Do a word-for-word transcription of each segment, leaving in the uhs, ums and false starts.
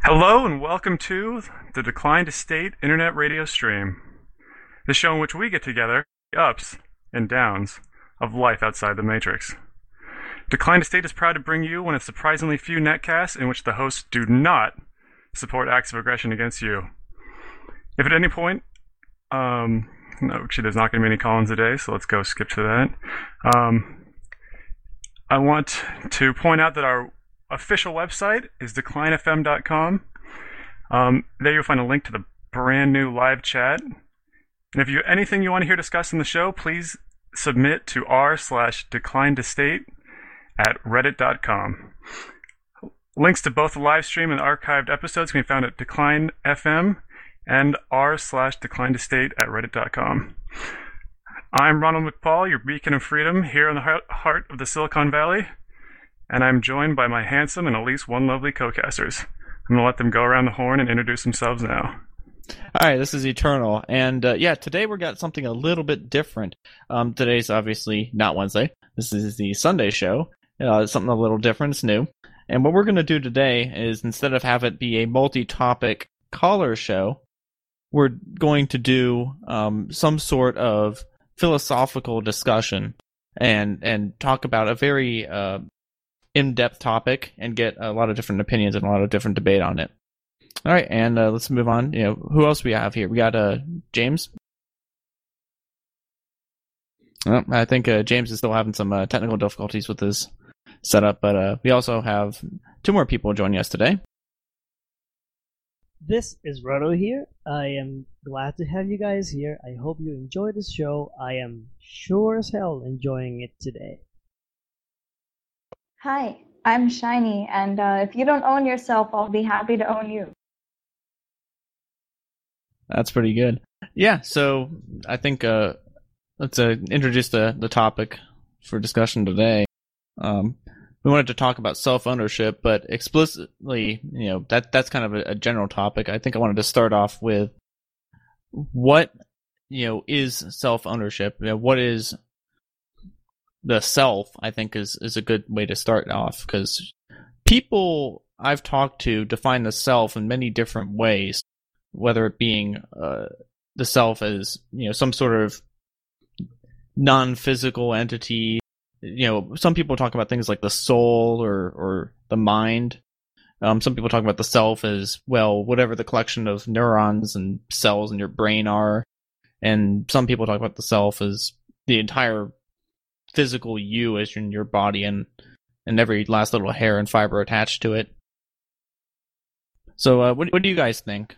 Hello and welcome to the Decline to State Internet Radio Stream, the show in which we get together the ups and downs of life outside the Matrix. Decline to State is proud to bring you one of surprisingly few netcasts in which the hosts do not support acts of aggression against you. If at any point, um, no, actually there's not going to be any call-ins today, so let's go skip to that. Um, I want to point out that our official website is decline f m dot com. Um, there you'll find a link to the brand new live chat. And if you have anything you want to hear discussed in the show, please submit to r slash decline to state at reddit dot com. Links to both the live stream and the archived episodes can be found at decline f m and r slash decline to state at reddit dot com. I'm Ronald McPaul, your beacon of freedom here in the heart of the Silicon Valley. And I'm joined by my handsome and at least one lovely co-casters. I'm going to let them go around the horn and introduce themselves now. All right, this is Eternal. And uh, yeah, today we got something a little bit different. Um, today's obviously not Wednesday. This is the Sunday show. Uh, it's something a little different. It's new. And what we're going to do today is instead of have it be a multi-topic caller show, we're going to do um, some sort of philosophical discussion and, and talk about a very... Uh, in-depth topic and get a lot of different opinions and a lot of different debate on it. All right, and uh, let's move on. You know, who else we have here? We got uh, James. Well, I think uh, James is still having some uh, technical difficulties with his setup, but uh, we also have two more people joining us today. This is Roto here. I am glad to have you guys here. I hope you enjoy this show. I am sure as hell enjoying it today. Hi, I'm Shiny, and uh, if you don't own yourself, I'll be happy to own you. That's pretty good. Yeah, so I think uh, let's uh, introduce the, the topic for discussion today. Um, we wanted to talk about self-ownership, but explicitly, you know, that that's kind of a, a general topic. I think I wanted to start off with what, you know, is self-ownership? You know, what is the self, I think, is, is a good way to start off, because people I've talked to define the self in many different ways, whether it being uh, the self as, you know, some sort of non-physical entity. You know, some people talk about things like the soul or, or the mind. Um, some people talk about the self as, well, whatever the collection of neurons and cells in your brain are. And some people talk about the self as the entire physical you as in your body and and every last little hair and fiber attached to it. So uh, what, what do you guys think?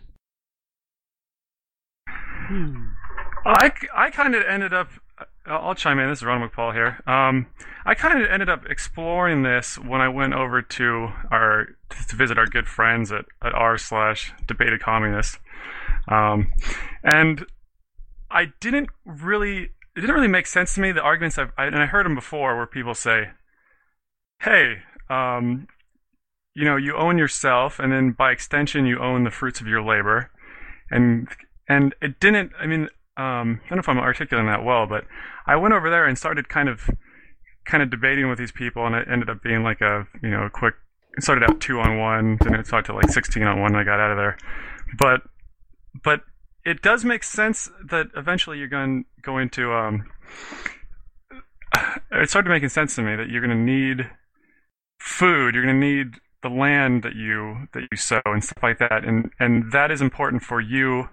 Hmm. I, I kind of ended up, I'll chime in, this is Ron McPaul here. Um, I kind of ended up exploring this when I went over to our, to visit our good friends at, at r slash debated communist. Um, and I didn't really It didn't really make sense to me, the arguments, I've, I, and I heard them before, where people say, hey, um, you know, you own yourself, and then by extension, you own the fruits of your labor. And and it didn't, I mean, um, I don't know if I'm articulating that well, but I went over there and started kind of kind of debating with these people, and it ended up being like a, you know, a quick, it started out two on one, then it started to like sixteen on one, and I got out of there. But, but, it does make sense that eventually you're going to go into, um, it started making sense to me that you're going to need food, you're going to need the land that you, that you sow and stuff like that. And, and that is important for you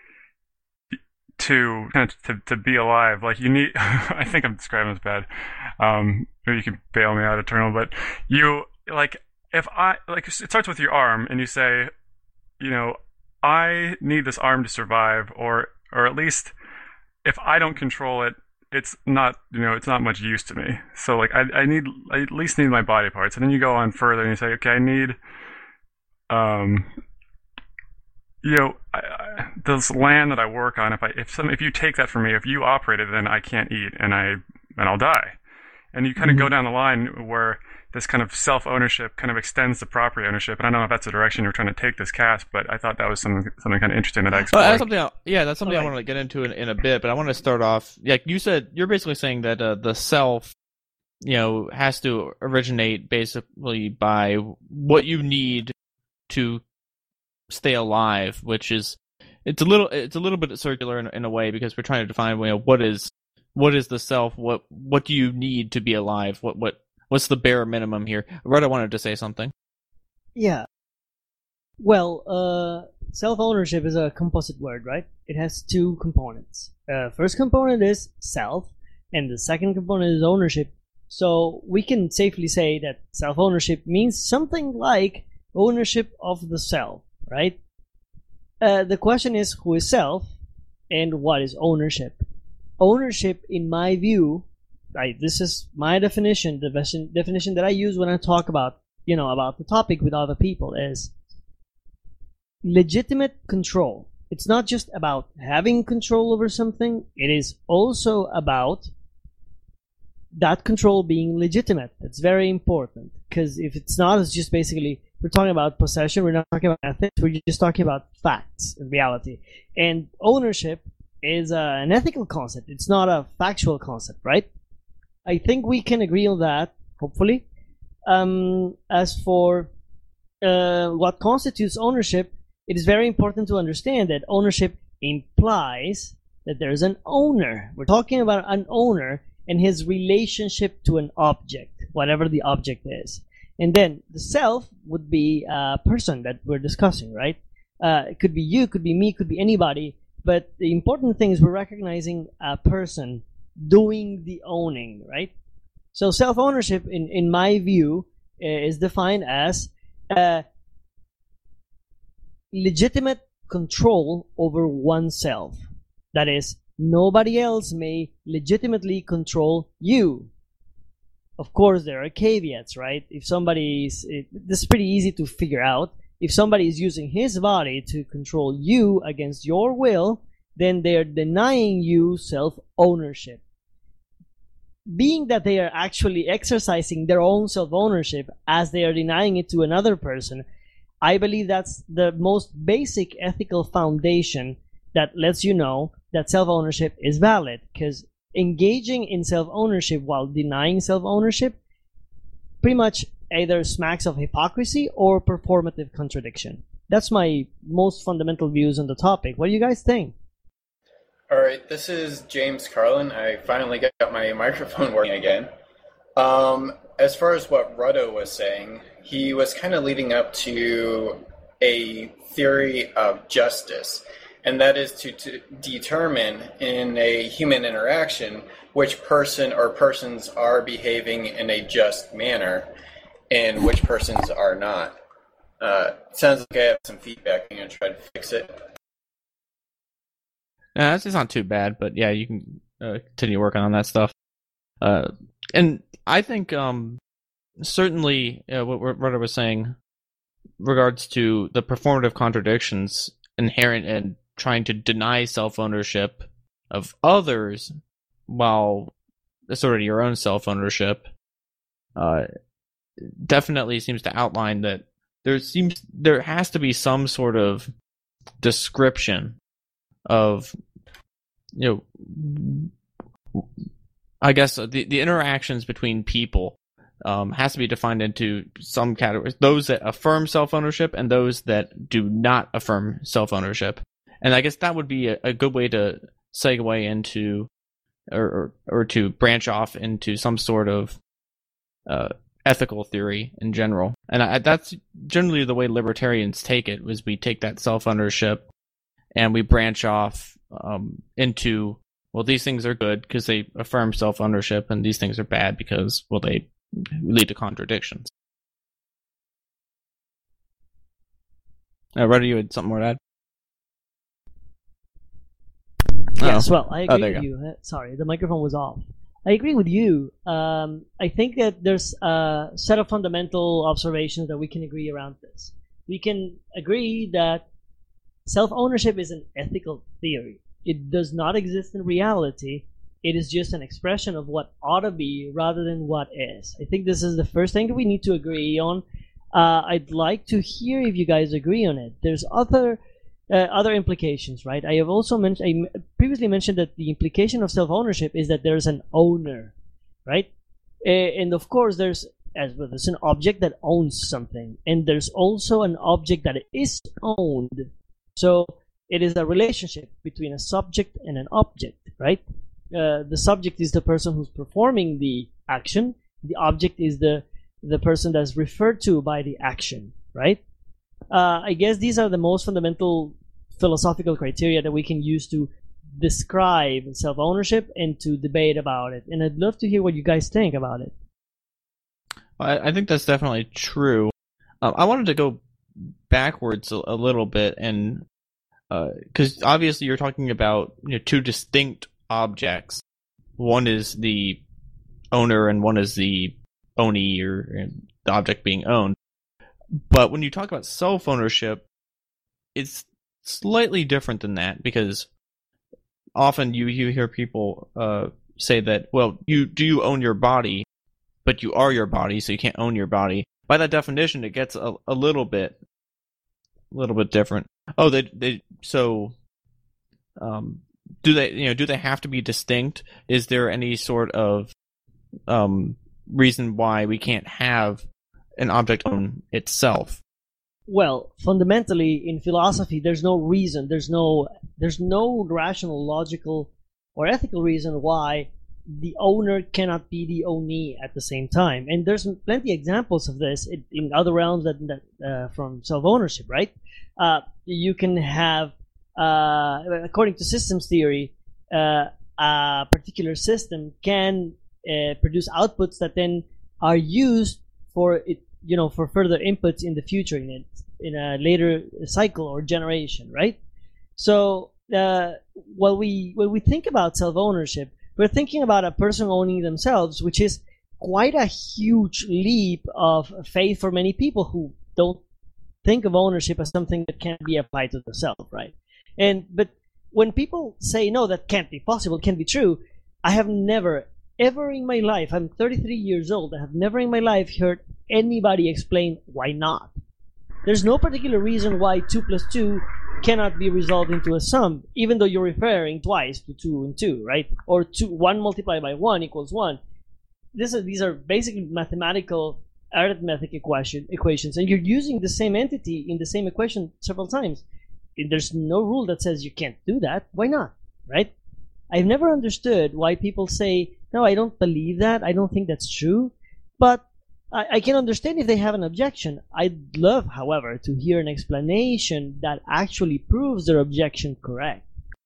to, kind of, to, to be alive. Like you need, I think I'm describing this bad. Um, maybe you can bail me out, Eternal, but you, like, if I, like, it starts with your arm and you say, you know, I need this arm to survive, or or at least if I don't control it, it's not, you know, it's not much use to me. So like I I need I at least need my body parts. And then you go on further and you say, okay, I need um you know I, I, this land that I work on. If I if some if you take that from me, if you operate it, then I can't eat and I and I'll die. And you kind of mm-hmm. go down the line where this kind of self-ownership kind of extends to property ownership. And I don't know if that's the direction you're trying to take this cast, but I thought that was something, something kind of interesting that I explored. Well, that's something I, yeah, that's something okay. I want to get into in, in a bit, but I want to start off, yeah, you said, you're basically saying that uh, the self, you know, has to originate basically by what you need to stay alive, which is it's a little it's a little bit circular in, in a way because we're trying to define, you know, what is what is the self, what what do you need to be alive, what what what's the bare minimum here. Rudda wanted to say something. Yeah. Well, uh, self-ownership is a composite word, right? It has two components. Uh, first component is self, and the second component is ownership. So we can safely say that self-ownership means something like ownership of the self, right? Uh, the question is, who is self, and what is ownership? Ownership, in my view, right, this is my definition, the definition that I use when I talk about, you know, about the topic with other people, is legitimate control. It's not just about having control over something, it is also about that control being legitimate. It's very important, because if it's not, it's just basically, we're talking about possession, we're not talking about ethics, we're just talking about facts and reality. And ownership is uh, an ethical concept, it's not a factual concept, right? I think we can agree on that, hopefully. Um, as for uh, what constitutes ownership, it is very important to understand that ownership implies that there's an owner. We're talking about an owner and his relationship to an object, whatever the object is. And then the self would be a person that we're discussing, right? Uh, it could be you, it could be me, it could be anybody. But the important thing is we're recognizing a person doing the owning, right? So self-ownership, in, in my view, is defined as uh, legitimate control over oneself. That is, nobody else may legitimately control you. Of course, there are caveats, right? If somebody's, it, this is pretty easy to figure out. If somebody is using his body to control you against your will, then they are denying you self-ownership. Being that they are actually exercising their own self-ownership as they are denying it to another person, I believe that's the most basic ethical foundation that lets you know that self-ownership is valid, because engaging in self-ownership while denying self-ownership pretty much either smacks of hypocrisy or performative contradiction. That's my most fundamental views on the topic. What do you guys think? All right, this is James Carlin. I finally got my microphone working again. Um, as far as what Rudda was saying, he was kind of leading up to a theory of justice, and that is to, to determine in a human interaction which person or persons are behaving in a just manner and which persons are not. Uh, sounds like I have some feedback. I'm going to try to fix it. No, it's not too bad, but yeah, you can uh, continue working on that stuff. Uh, and I think um, certainly uh, what Rudda was saying regards to the performative contradictions inherent in trying to deny self-ownership of others while asserting your own self-ownership uh, definitely seems to outline that there seems there has to be some sort of description of, you know, I guess the the interactions between people um, has to be defined into some categories: those that affirm self-ownership and those that do not affirm self-ownership. And I guess that would be a, a good way to segue into, or, or or to branch off into some sort of uh, ethical theory in general. And I, that's generally the way libertarians take it: was we take that self-ownership and we branch off um, into, well, these things are good because they affirm self-ownership, and these things are bad because, well, they lead to contradictions. Uh, Rudda, you had something more to add? Yes, oh. well, I agree oh, there with you you. Uh, Sorry, the microphone was off. I agree with you. Um, I think that there's a set of fundamental observations that we can agree around this. We can agree that self-ownership is an ethical theory. It does not exist in reality. It is just an expression of what ought to be rather than what is. I think this is the first thing that we need to agree on. Uh, I'd like to hear if you guys agree on it. There's other uh, other implications, right? I have also mentioned, I previously mentioned that the implication of self-ownership is that there's an owner, right? And of course, there's as well. There's an object that owns something, and there's also an object that is owned. So it is a relationship between a subject and an object, right? Uh, the subject is the person who's performing the action. The object is the the person that's referred to by the action, right? Uh, I guess these are the most fundamental philosophical criteria that we can use to describe self-ownership and to debate about it. And I'd love to hear what you guys think about it. I, I think that's definitely true. Um, I wanted to go backwards a, a little bit, and because uh, obviously you're talking about, you know, two distinct objects. One is the owner, and one is the ownee, or the object being owned. But when you talk about self-ownership, it's slightly different than that, because often you, you hear people uh, say that, well, you do you own your body, but you are your body, so you can't own your body. By that definition, it gets a, a little bit, a little bit different. Oh, they they so, um, do they you know do they have to be distinct? Is there any sort of um reason why we can't have an object own itself? Well, fundamentally, in philosophy, there's no reason, there's no, there's no rational, logical, or ethical reason why the owner cannot be the ownee at the same time. And there's plenty of examples of this in, in other realms that, that uh, from self-ownership, right? Uh, you can have, uh, according to systems theory, uh, a particular system can uh, produce outputs that then are used for it, you know, for further inputs in the future, in it, in a later cycle or generation, right? So, uh, while we when we think about self-ownership, we're thinking about a person owning themselves, which is quite a huge leap of faith for many people who don't think of ownership as something that can't be applied to the self, right? And but when people say no, that can't be possible, can't be true, I have never, ever in my life, I'm thirty-three years old, I have never in my life heard anybody explain why not. There's no particular reason why two plus two cannot be resolved into a sum, even though you're referring twice to two and two, right? Or two, one multiplied by one equals one. This is, these are basically mathematical arithmetic equation, equations, and you're using the same entity in the same equation several times. There's no rule that says you can't do that. Why not, right? I've never understood why people say, no, I don't believe that, I don't think that's true, but I, I can understand if they have an objection. I'd love, however, to hear an explanation that actually proves their objection correct.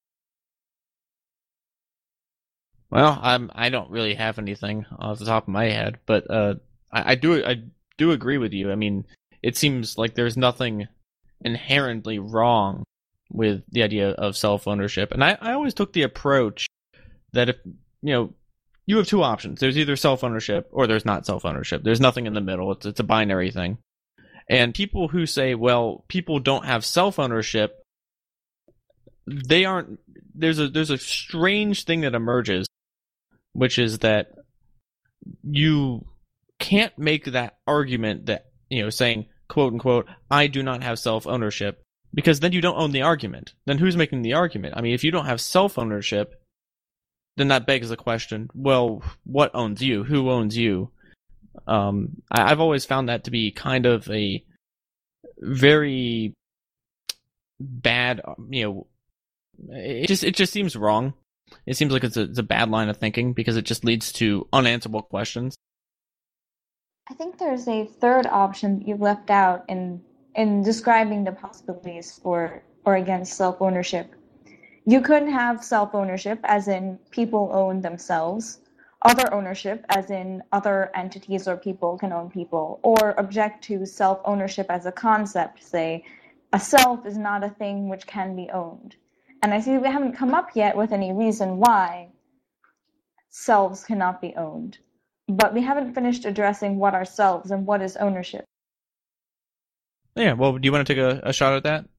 Well, I'm I don't really have anything off the top of my head, but uh, I, I do I do agree with you. I mean, it seems like there's nothing inherently wrong with the idea of self-ownership, and I, I always took the approach that if you know. You have two options. There's either self-ownership or there's not self-ownership. There's nothing in the middle. It's, it's a binary thing. And people who say, well, people don't have self-ownership, they aren't... There's a there's a strange thing that emerges, which is that you can't make that argument that, you know, saying, quote unquote, I do not have self-ownership, because then you don't own the argument. Then who's making the argument? I mean, if you don't have self-ownership, then that begs the question, well, what owns you? Who owns you? Um, I, I've always found that to be kind of a very bad, you know, it just it just seems wrong. It seems like it's a, it's a bad line of thinking, because it just leads to unanswerable questions. I think there's a third option that you've left out in in describing the possibilities for or against self-ownership. You could have self-ownership, as in people own themselves, other ownership, as in other entities or people can own people, or object to self-ownership as a concept, say, a self is not a thing which can be owned. And I see we haven't come up yet with any reason why selves cannot be owned. But we haven't finished addressing what are selves and what is ownership. Yeah, well, do you want to take a, a shot at that?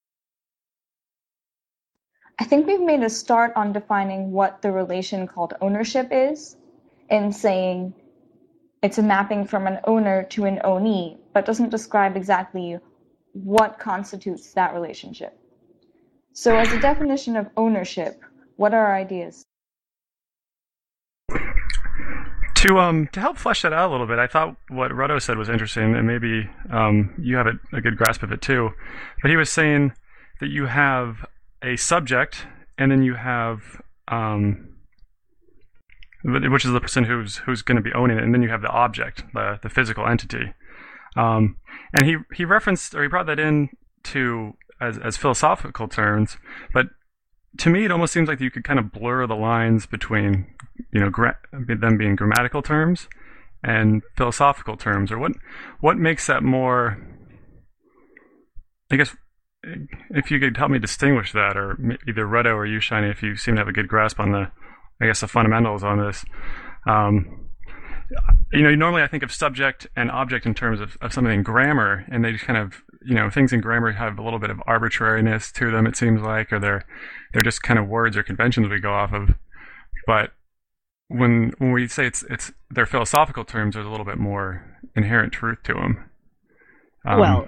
I think we've made a start on defining what the relation called ownership is, in saying it's a mapping from an owner to an ownee, but doesn't describe exactly what constitutes that relationship. So as a definition of ownership, what are our ideas? To um to help flesh that out a little bit, I thought what Ruddo said was interesting, and maybe um you have a, a good grasp of it too. But he was saying that you have a subject, and then you have um, which is the person who's who's going to be owning it, and then you have the object, the the physical entity. Um, and he he referenced or he brought that in to as as philosophical terms, but to me, it almost seems like you could kind of blur the lines between, you know, gra- them being grammatical terms and philosophical terms, or what what makes that more? I guess if you could help me distinguish that, or either Ruddo or you, Shiny, if you seem to have a good grasp on the, I guess, the fundamentals on this. Um, you know, normally I think of subject and object in terms of, of something in grammar, and they just kind of, you know, things in grammar have a little bit of arbitrariness to them, it seems like, or they're they're just kind of words or conventions we go off of. But when when we say it's it's they're philosophical terms, there's a little bit more inherent truth to them. Um, well,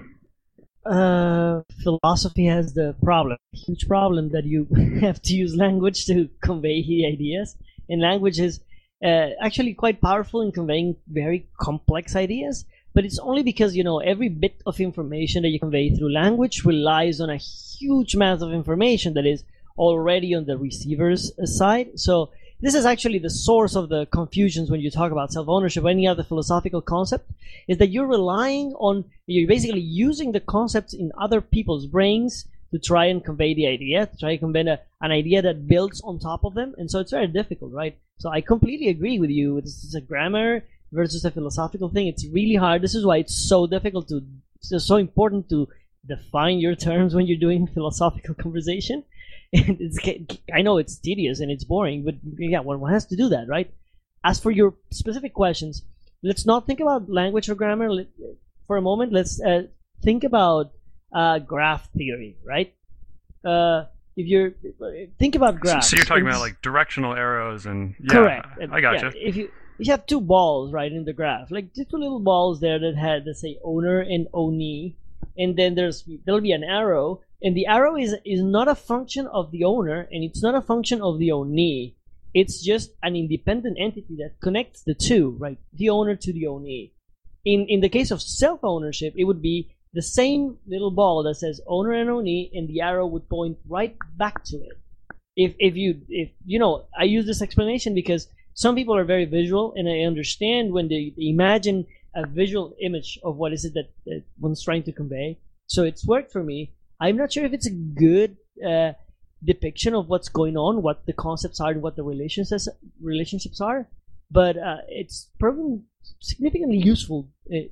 uh, philosophy has the problem, huge problem, that you have to use language to convey the ideas, and language is uh, actually quite powerful in conveying very complex ideas. But it's only because, you know, every bit of information that you convey through language relies on a huge mass of information that is already on the receiver's side. So this is actually the source of the confusions when you talk about self-ownership or any other philosophical concept, is that you're relying on, you're basically using the concepts in other people's brains to try and convey the idea, to try and convey a, an idea that builds on top of them. And so it's very difficult, right? So I completely agree with you. This is a grammar versus a philosophical thing. It's really hard. This is why it's so difficult to, it's so important to define your terms when you're doing philosophical conversation. And it's, I know it's tedious and it's boring, but yeah, one has to do that, right? As for your specific questions, let's not think about language or grammar for a moment. Let's uh, think about uh, graph theory, right? Uh, if you're think about graphs. So you're talking about like directional arrows and yeah, correct. I gotcha. Yeah, if you you have two balls right in the graph, like two little balls there that had, let's say, owner and ownee, and then there's there'll be an arrow. And the arrow is is not a function of the owner, and it's not a function of the ownee. It's just an independent entity that connects the two, right? The owner to the ownee. In in the case of self-ownership, it would be the same little ball that says owner and ownee, and the arrow would point right back to it. If if you if you know, I use this explanation because some people are very visual, and I understand when they imagine a visual image of what is it that, that one's trying to convey. So it's worked for me. I'm not sure if it's a good uh, depiction of what's going on, what the concepts are, and what the relationships relationships are, but uh, it's proven significantly useful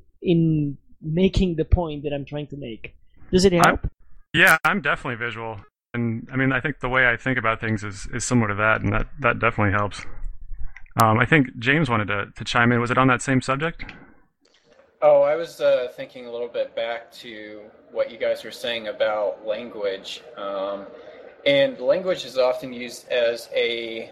in making the point that I'm trying to make. Does it help? I'm, yeah, I'm definitely visual, and I mean, I think the way I think about things is, is similar to that, and that, that definitely helps. Um, I think James wanted to, to chime in. Was it on that same subject? Oh, I was uh, thinking a little bit back to what you guys were saying about language. Um, and language is often used as a...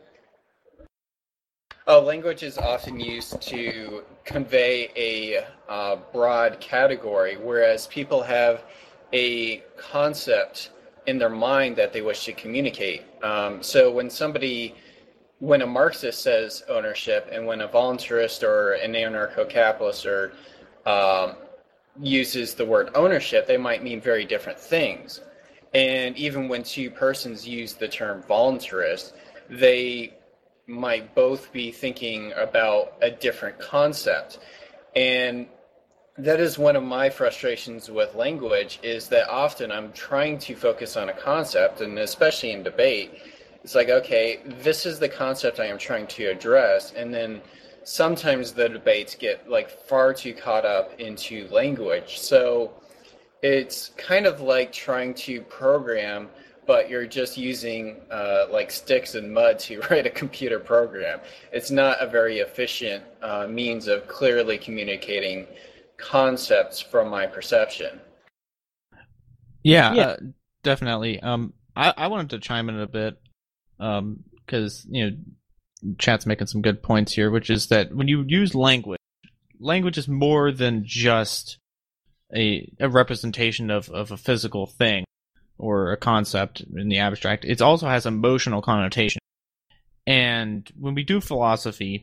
Oh, language is often used to convey a uh, broad category, whereas people have a concept in their mind that they wish to communicate. Um, so when somebody... When a Marxist says ownership, and when a voluntarist or an anarcho-capitalist or um, uses the word ownership, they might mean very different things. And even when two persons use the term voluntarist, they might both be thinking about a different concept. And that is one of my frustrations with language, is that often I'm trying to focus on a concept, and especially in debate, it's like, okay, this is the concept I am trying to address, and then sometimes the debates get like far too caught up into language. So it's kind of like trying to program, but you're just using uh, like sticks and mud to write a computer program. It's not a very efficient uh, means of clearly communicating concepts from my perception. Yeah, Yeah. Uh, definitely. Um, I, I wanted to chime in a bit. Um, because, you know, chat's making some good points here, which is that when you use language, language is more than just a, a representation of, of a physical thing or a concept in the abstract. It also has emotional connotation. And when we do philosophy,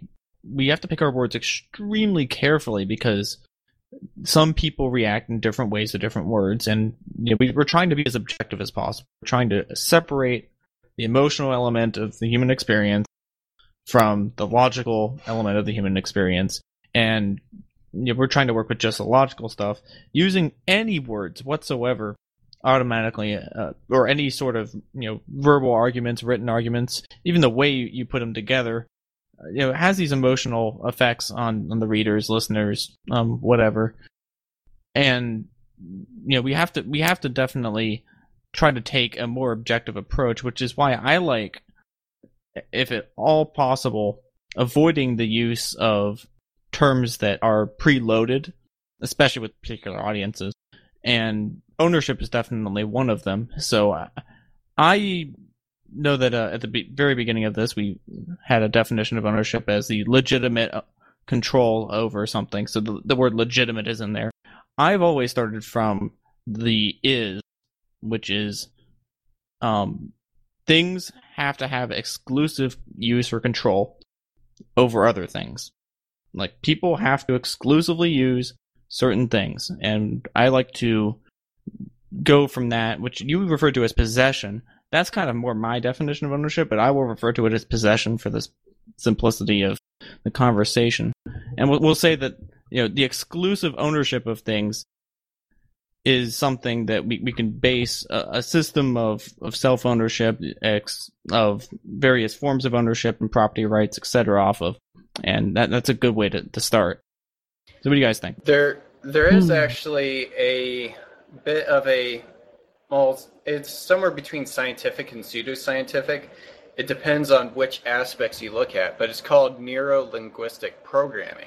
we have to pick our words extremely carefully because some people react in different ways to different words, and you know, we, we're trying to be as objective as possible. We're trying to separate the emotional element of the human experience from the logical element of the human experience, and you know, we're trying to work with just the logical stuff using any words whatsoever automatically, uh, or any sort of you know verbal arguments, written arguments, even the way you, you put them together. You know, it has these emotional effects on, on the readers, listeners, um, whatever. And you know, we have to we have to definitely try to take a more objective approach, which is why I like, if at all possible, avoiding the use of terms that are preloaded, especially with particular audiences. And ownership is definitely one of them. So uh, I know that uh, at the be- very beginning of this, we had a definition of ownership as the legitimate control over something. So the, the word legitimate is in there. I've always started from the is, which is um, things have to have exclusive use or control over other things. Like, people have to exclusively use certain things. And I like to go from that, which you refer to as possession. That's kind of more my definition of ownership, but I will refer to it as possession for the simplicity of the conversation. And we'll, we'll say that you know the exclusive ownership of things is something that we, we can base a, a system of, of self-ownership, ex, of various forms of ownership and property rights, et cetera, off of. And that that's a good way to, to start. So what do you guys think? There, there is actually a bit of a, well, it's somewhere between scientific and pseudoscientific. It depends on which aspects you look at, but it's called neuro-linguistic programming.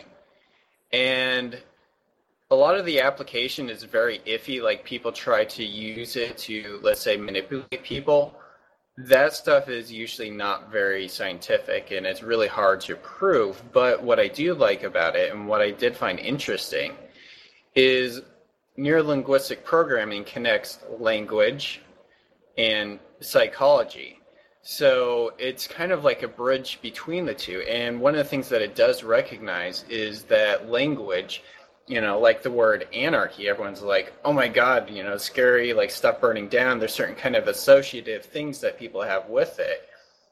And a lot of the application is very iffy, like people try to use it to, let's say, manipulate people. That stuff is usually not very scientific, and it's really hard to prove. But what I do like about it, and what I did find interesting, is neurolinguistic programming connects language and psychology. So it's kind of like a bridge between the two. And one of the things that it does recognize is that language, you know, like the word anarchy, everyone's like, oh my God, you know, scary, like stuff burning down. There's certain kind of associative things that people have with it.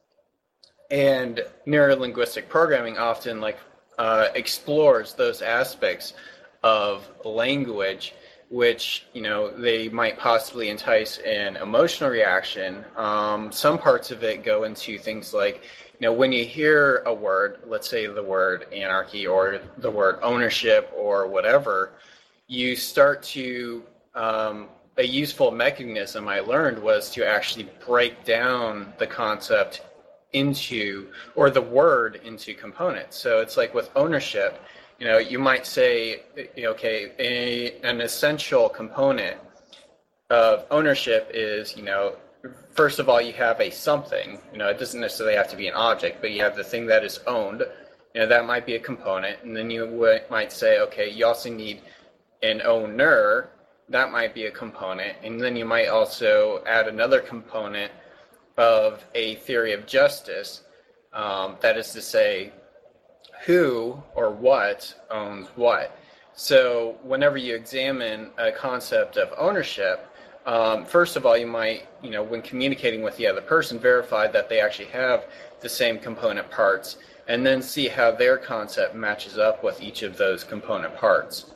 And neurolinguistic programming often like uh, explores those aspects of language, which, you know, they might possibly entice an emotional reaction. Um, some parts of it go into things like, you know, when you hear a word, let's say the word anarchy or the word ownership or whatever, you start to, um, a useful mechanism I learned was to actually break down the concept into, or the word into components. So it's like with ownership, you know, you might say, okay, a, an essential component of ownership is, you know, first of all, you have a something. You know, it doesn't necessarily have to be an object, but you have the thing that is owned. You know, that might be a component. And then you w- might say, okay, you also need an owner. That might be a component. And then you might also add another component of a theory of justice. Um, that is to say, who or what owns what. So whenever you examine a concept of ownership, um, first of all, you might, you know, when communicating with the other person, verify that they actually have the same component parts, and then see how their concept matches up with each of those component parts.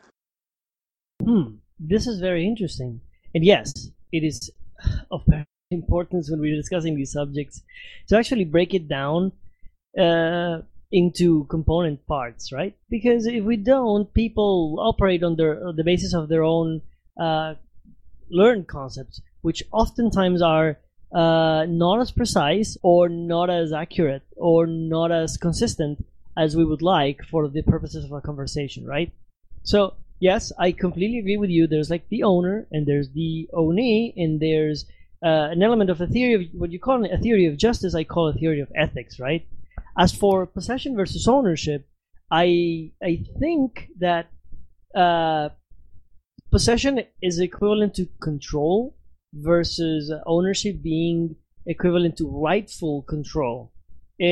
Hmm, this is very interesting. And yes, it is of importance when we're discussing these subjects to actually break it down uh, into component parts, right? Because if we don't, people operate on their on the basis of their own uh, learned concepts, which oftentimes are uh, not as precise or not as accurate or not as consistent as we would like for the purposes of a conversation, right? So yes, I completely agree with you. There's like the owner and there's the ownee, and there's uh, an element of a theory of what you call a theory of justice. I call a theory of ethics, right? As for possession versus ownership, I I think that uh, possession is equivalent to control versus ownership being equivalent to rightful control. And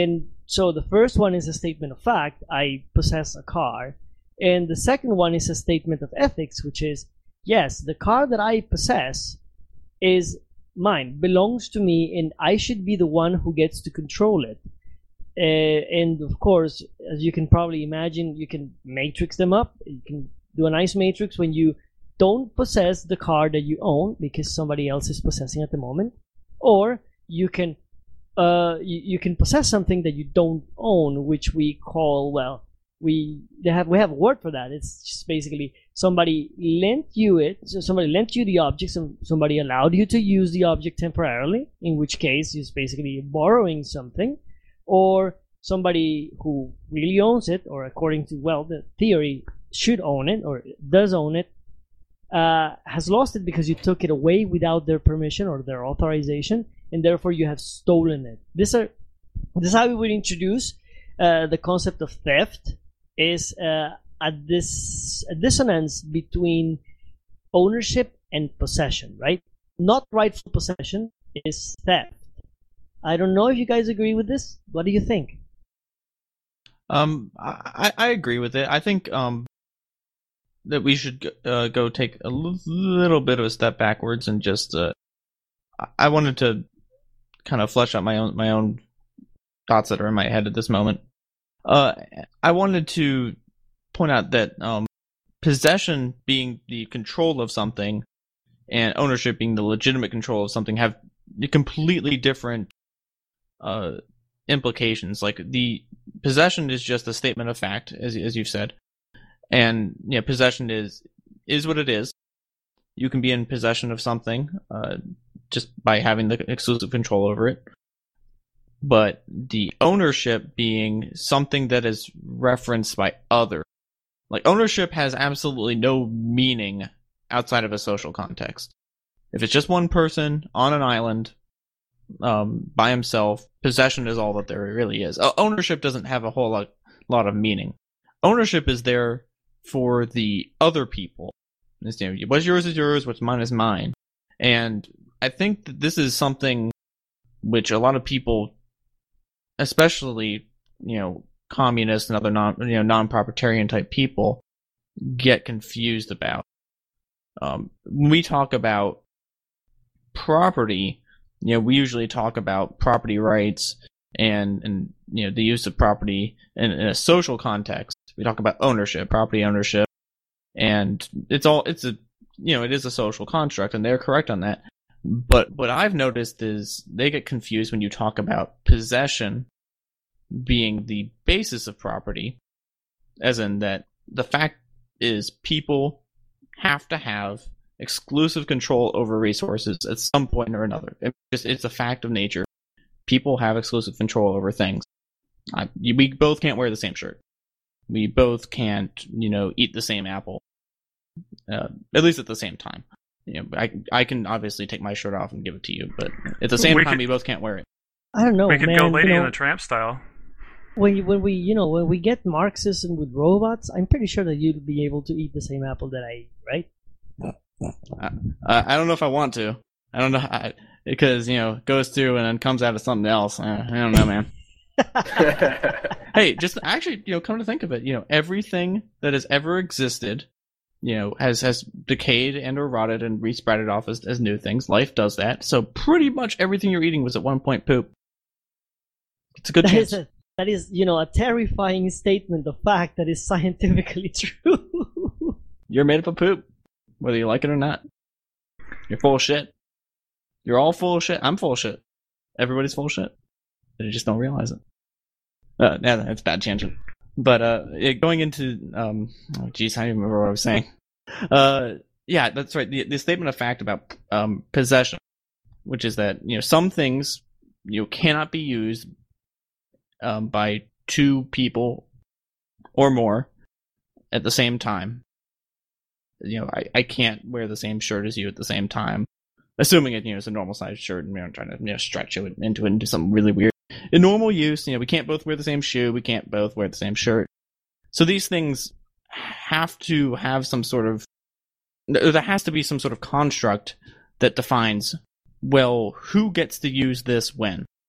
so the first one is a statement of fact, I possess a car. And the second one is a statement of ethics, which is, yes, the car that I possess is mine, belongs to me, and I should be the one who gets to control it. Uh, and of course, as you can probably imagine, you can matrix them up. You can do a nice matrix when you don't possess the car that you own because somebody else is possessing at the moment, or you can uh, you, you can possess something that you don't own, which we call, well, we they have we have a word for that. It's just basically somebody lent you it, so somebody lent you the object, some, somebody allowed you to use the object temporarily, in which case it's basically borrowing something, or somebody who really owns it, or according to, well, the theory should own it or does own it, uh, has lost it because you took it away without their permission or their authorization, and therefore you have stolen it. This are this is how we would introduce uh, the concept of theft. Is uh, a, dis- a dissonance between ownership and possession, right? Not rightful possession is theft. I don't know if you guys agree with this. What do you think? Um, I, I agree with it. I think um that we should uh, go take a l- little bit of a step backwards and just uh, I wanted to kind of flesh out my own my own thoughts that are in my head at this moment. Uh, I wanted to point out that um, possession being the control of something and ownership being the legitimate control of something have completely different uh, implications. Like, the possession is just a statement of fact, as as you've said, and yeah, possession is is what it is. You can be in possession of something uh, just by having the exclusive control over it. But the ownership being something that is referenced by others. Like, ownership has absolutely no meaning outside of a social context. If it's just one person on an island um, by himself, possession is all that there really is. O- ownership doesn't have a whole lot, lot of meaning. Ownership is there for the other people. It's, you know, what's yours is yours, what's mine is mine. And I think that this is something which a lot of people, especially, you know, communists and other non, you know, non-proprietarian type people, get confused about. Um, when we talk about property, you know, we usually talk about property rights and, and you know, the use of property in, in a social context. We talk about ownership, property ownership, and it's all, it's a, you know, it is a social construct, and they're correct on that. But what I've noticed is they get confused when you talk about possession being the basis of property, as in that the fact is people have to have exclusive control over resources at some point or another. It's just, it's a fact of nature. People have exclusive control over things. I, we both can't wear the same shirt. We both can't, you know, eat the same apple, uh, at least at the same time. You know, I I can obviously take my shirt off and give it to you, but at the same We time, could- we both can't wear it. I don't know, we could man. go Lady you know, and the Tramp style. when you, when we you know when we get Marxism with robots, I'm pretty sure that you'd be able to eat the same apple that I eat, right? Uh, I don't know if I want to. I don't know I, because you know goes through and then comes out of something else. Uh, I don't know, man. Hey, just actually, you know, come to think of it, you know, everything that has ever existed, you know, has has decayed and or rotted and resprouted off as, as new things. Life does that. So pretty much everything you're eating was at one point poop. It's a good That chance. is a, that is, you know, a terrifying statement of fact that is scientifically true. You're made up of poop, whether you like it or not. You're full of shit. You're all full of shit. I'm full of shit. Everybody's full of shit. They just don't realize it. Uh, yeah, that's a bad tangent. But uh, it, going into um, oh geez, I don't even remember what I was saying. Uh, yeah, that's right. The, the statement of fact about um possession, which is that you know some things you know, cannot be used um by two people or more at the same time. You know, I, I can't wear the same shirt as you at the same time, assuming it you know is a normal sized shirt, and we're not trying to you know stretch it into it into something really weird. In normal use, you know, we can't both wear the same shoe, we can't both wear the same shirt. So these things have to have some sort of, there has to be some sort of construct that defines, well, who gets to use this when?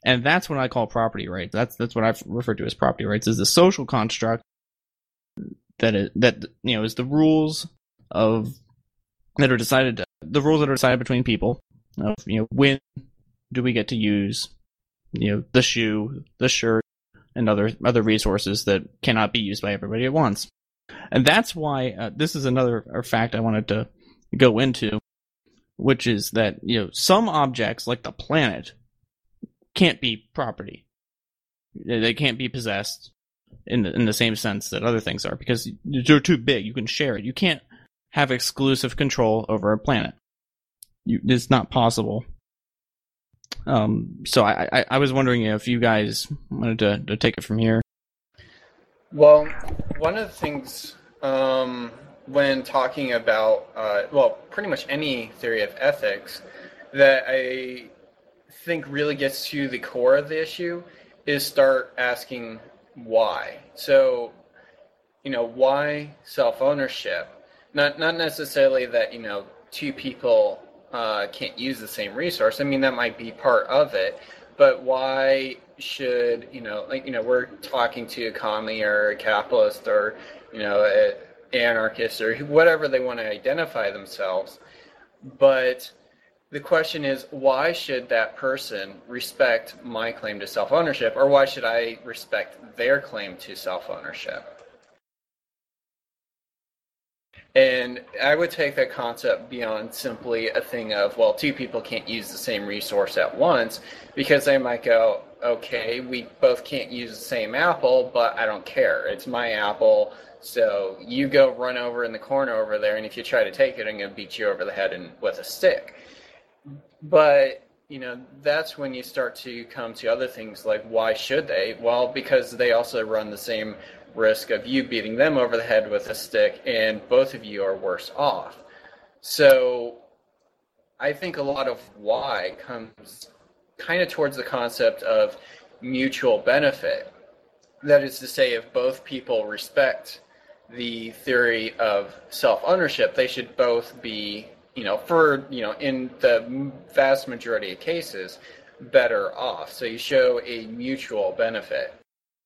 And that's what I call property rights. That's that's what I refer to as property rights, is the social construct that is, that you know is the rules of that are decided the rules that are decided between people. Of, you know, when do we get to use you know the shoe, the shirt, and other other resources that cannot be used by everybody at once. And that's why uh, this is another fact I wanted to go into, which is that you know some objects like the planet can't be property. They can't be possessed in the, in the same sense that other things are, because they're too big. You can share it. You can't have exclusive control over a planet. You, it's not possible. Um, so I, I, I was wondering if you guys wanted to, to take it from here. Well, one of the things um, when talking about, uh, well, pretty much any theory of ethics that I think really gets to the core of the issue is start asking why. So, you know, why self-ownership? Not not necessarily that, you know, two people uh, can't use the same resource. I mean, that might be part of it, but why should, you know, like, you know, we're talking to a commie or a capitalist or, you know, an anarchist or whatever they want to identify themselves, but the question is, why should that person respect my claim to self-ownership, or why should I respect their claim to self-ownership? And I would take that concept beyond simply a thing of, well, two people can't use the same resource at once, because they might go, okay, we both can't use the same apple, but I don't care. It's my apple, so you go run over in the corner over there, and if you try to take it, I'm going to beat you over the head and, with a stick. But, you know, that's when you start to come to other things like, why should they? Well, because they also run the same risk of you beating them over the head with a stick, and both of you are worse off. So I think a lot of why comes kind of towards the concept of mutual benefit. That is to say, if both people respect the theory of self-ownership, they should both be, you know, for, you know, in the vast majority of cases, better off. So you show a mutual benefit.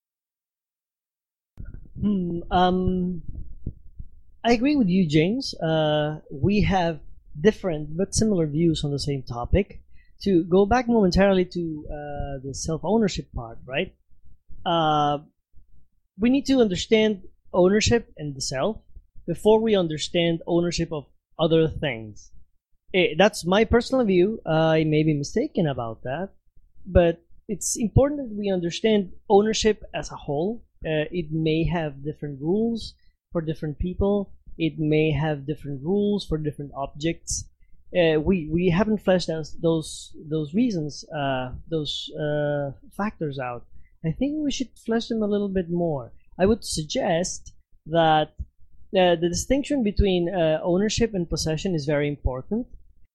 Hmm, um, I agree with you, James. Uh, we have different but similar views on the same topic. To go back momentarily to uh, the self-ownership part, right? Uh, we need to understand ownership and the self before we understand ownership of other things. Eh, that's my personal view. I may be mistaken about that, but it's important that we understand ownership as a whole. Uh, it may have different rules for different people. It may have different rules for different objects. Uh, we we haven't fleshed out those those reasons, uh, those uh, factors out. I think we should flesh them a little bit more. I would suggest that uh, the distinction between uh, ownership and possession is very important.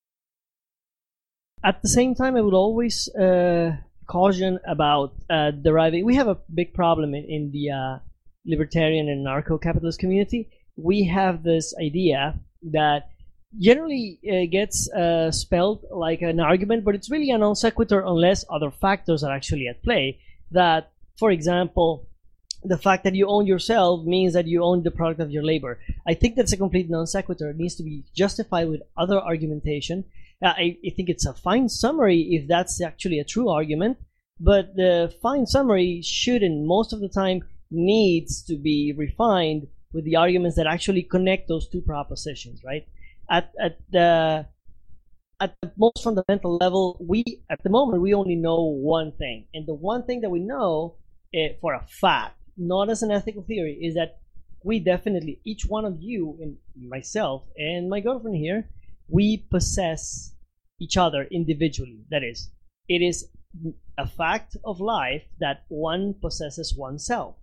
At the same time, I would always uh, caution about uh, deriving. We have a big problem in, in the uh, libertarian and anarcho-capitalist community. We have this idea that generally uh, gets uh, spelled like an argument, but it's really a non sequitur unless other factors are actually at play. That, for example, the fact that you own yourself means that you own the product of your labor. I think that's a complete non sequitur. It needs to be justified with other argumentation. Uh, I, I think it's a fine summary if that's actually a true argument, but the fine summary should, and most of the time, needs to be refined with the arguments that actually connect those two propositions, right? At at the at the most fundamental level, we at the moment we only know one thing, and the one thing that we know uh, for a fact, not as an ethical theory, is that we definitely, each one of you and myself and my girlfriend here, we possess each other individually. That is, it is a fact of life that one possesses oneself,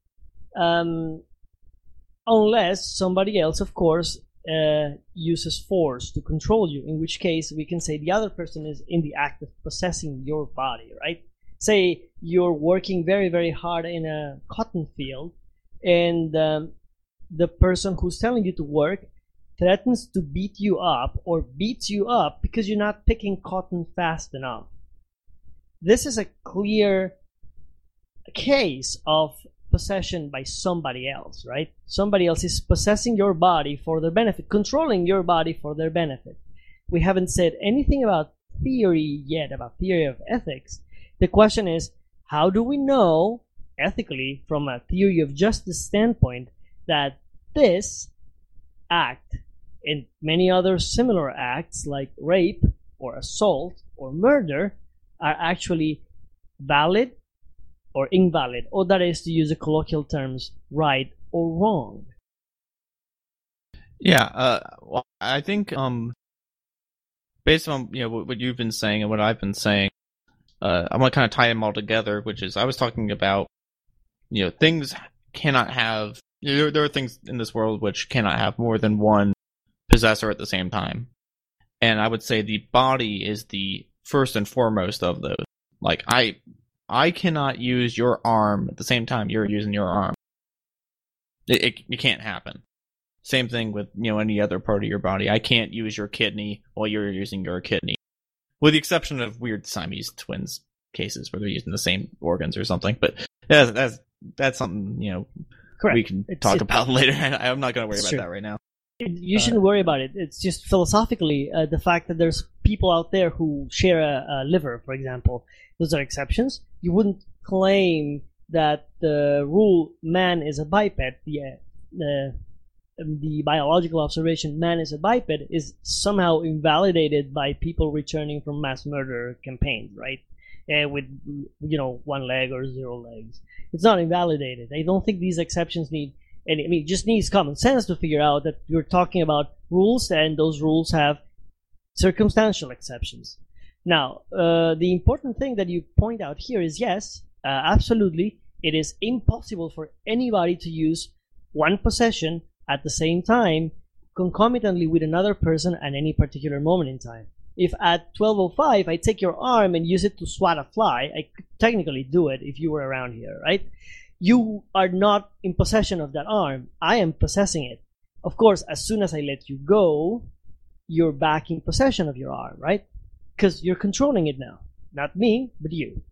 um, unless somebody else, of course, Uh, uses force to control you, in which case we can say the other person is in the act of possessing your body, right? Say you're working very, very hard in a cotton field, and um, the person who's telling you to work threatens to beat you up or beats you up because you're not picking cotton fast enough. this is a clear case of possession by somebody else, right? Somebody else is possessing your body for their benefit, controlling your body for their benefit. We haven't said anything about theory yet, about theory of ethics. The question is, how do we know, ethically, from a theory of justice standpoint, that this act and many other similar acts like rape or assault or murder are actually valid or invalid, or that is, to use the colloquial terms, right or wrong? Yeah, uh, well, I think um, based on you know what, what you've been saying and what I've been saying, uh, I want to kind of tie them all together. Which is, I was talking about you know things cannot have. You know, there, there are things in this world which cannot have more than one possessor at the same time, and I would say the body is the first and foremost of those. Like I. I cannot use your arm at the same time you're using your arm. It, it, it can't happen. Same thing with you know any other part of your body. I can't use your kidney while you're using your kidney, with the exception of weird Siamese twins cases where they're using the same organs or something. But that's that's, that's something you know Correct. we can It's- talk it- about later. I'm not going to worry It's about true. that right now. It- You shouldn't worry about it. It's just philosophically uh, the fact that there's people out there who share a, a liver, for example. Those are exceptions. You wouldn't claim that the rule "man is a biped," the uh, the the biological observation "man is a biped" is somehow invalidated by people returning from mass murder campaigns, right? Uh, with you know one leg or zero legs. It's not invalidated. I don't think these exceptions need. And I mean, it just needs common sense to figure out that you're talking about rules, and those rules have circumstantial exceptions. Now, uh, the important thing that you point out here is yes, uh, absolutely, it is impossible for anybody to use one possession at the same time, concomitantly with another person at any particular moment in time. If at twelve oh five I take your arm and use it to swat a fly, I could technically do it if you were around here, right? You are not in possession of that arm. I am possessing it. Of course, as soon as I let you go, you're back in possession of your arm, right? Because you're controlling it now. Not me, but you.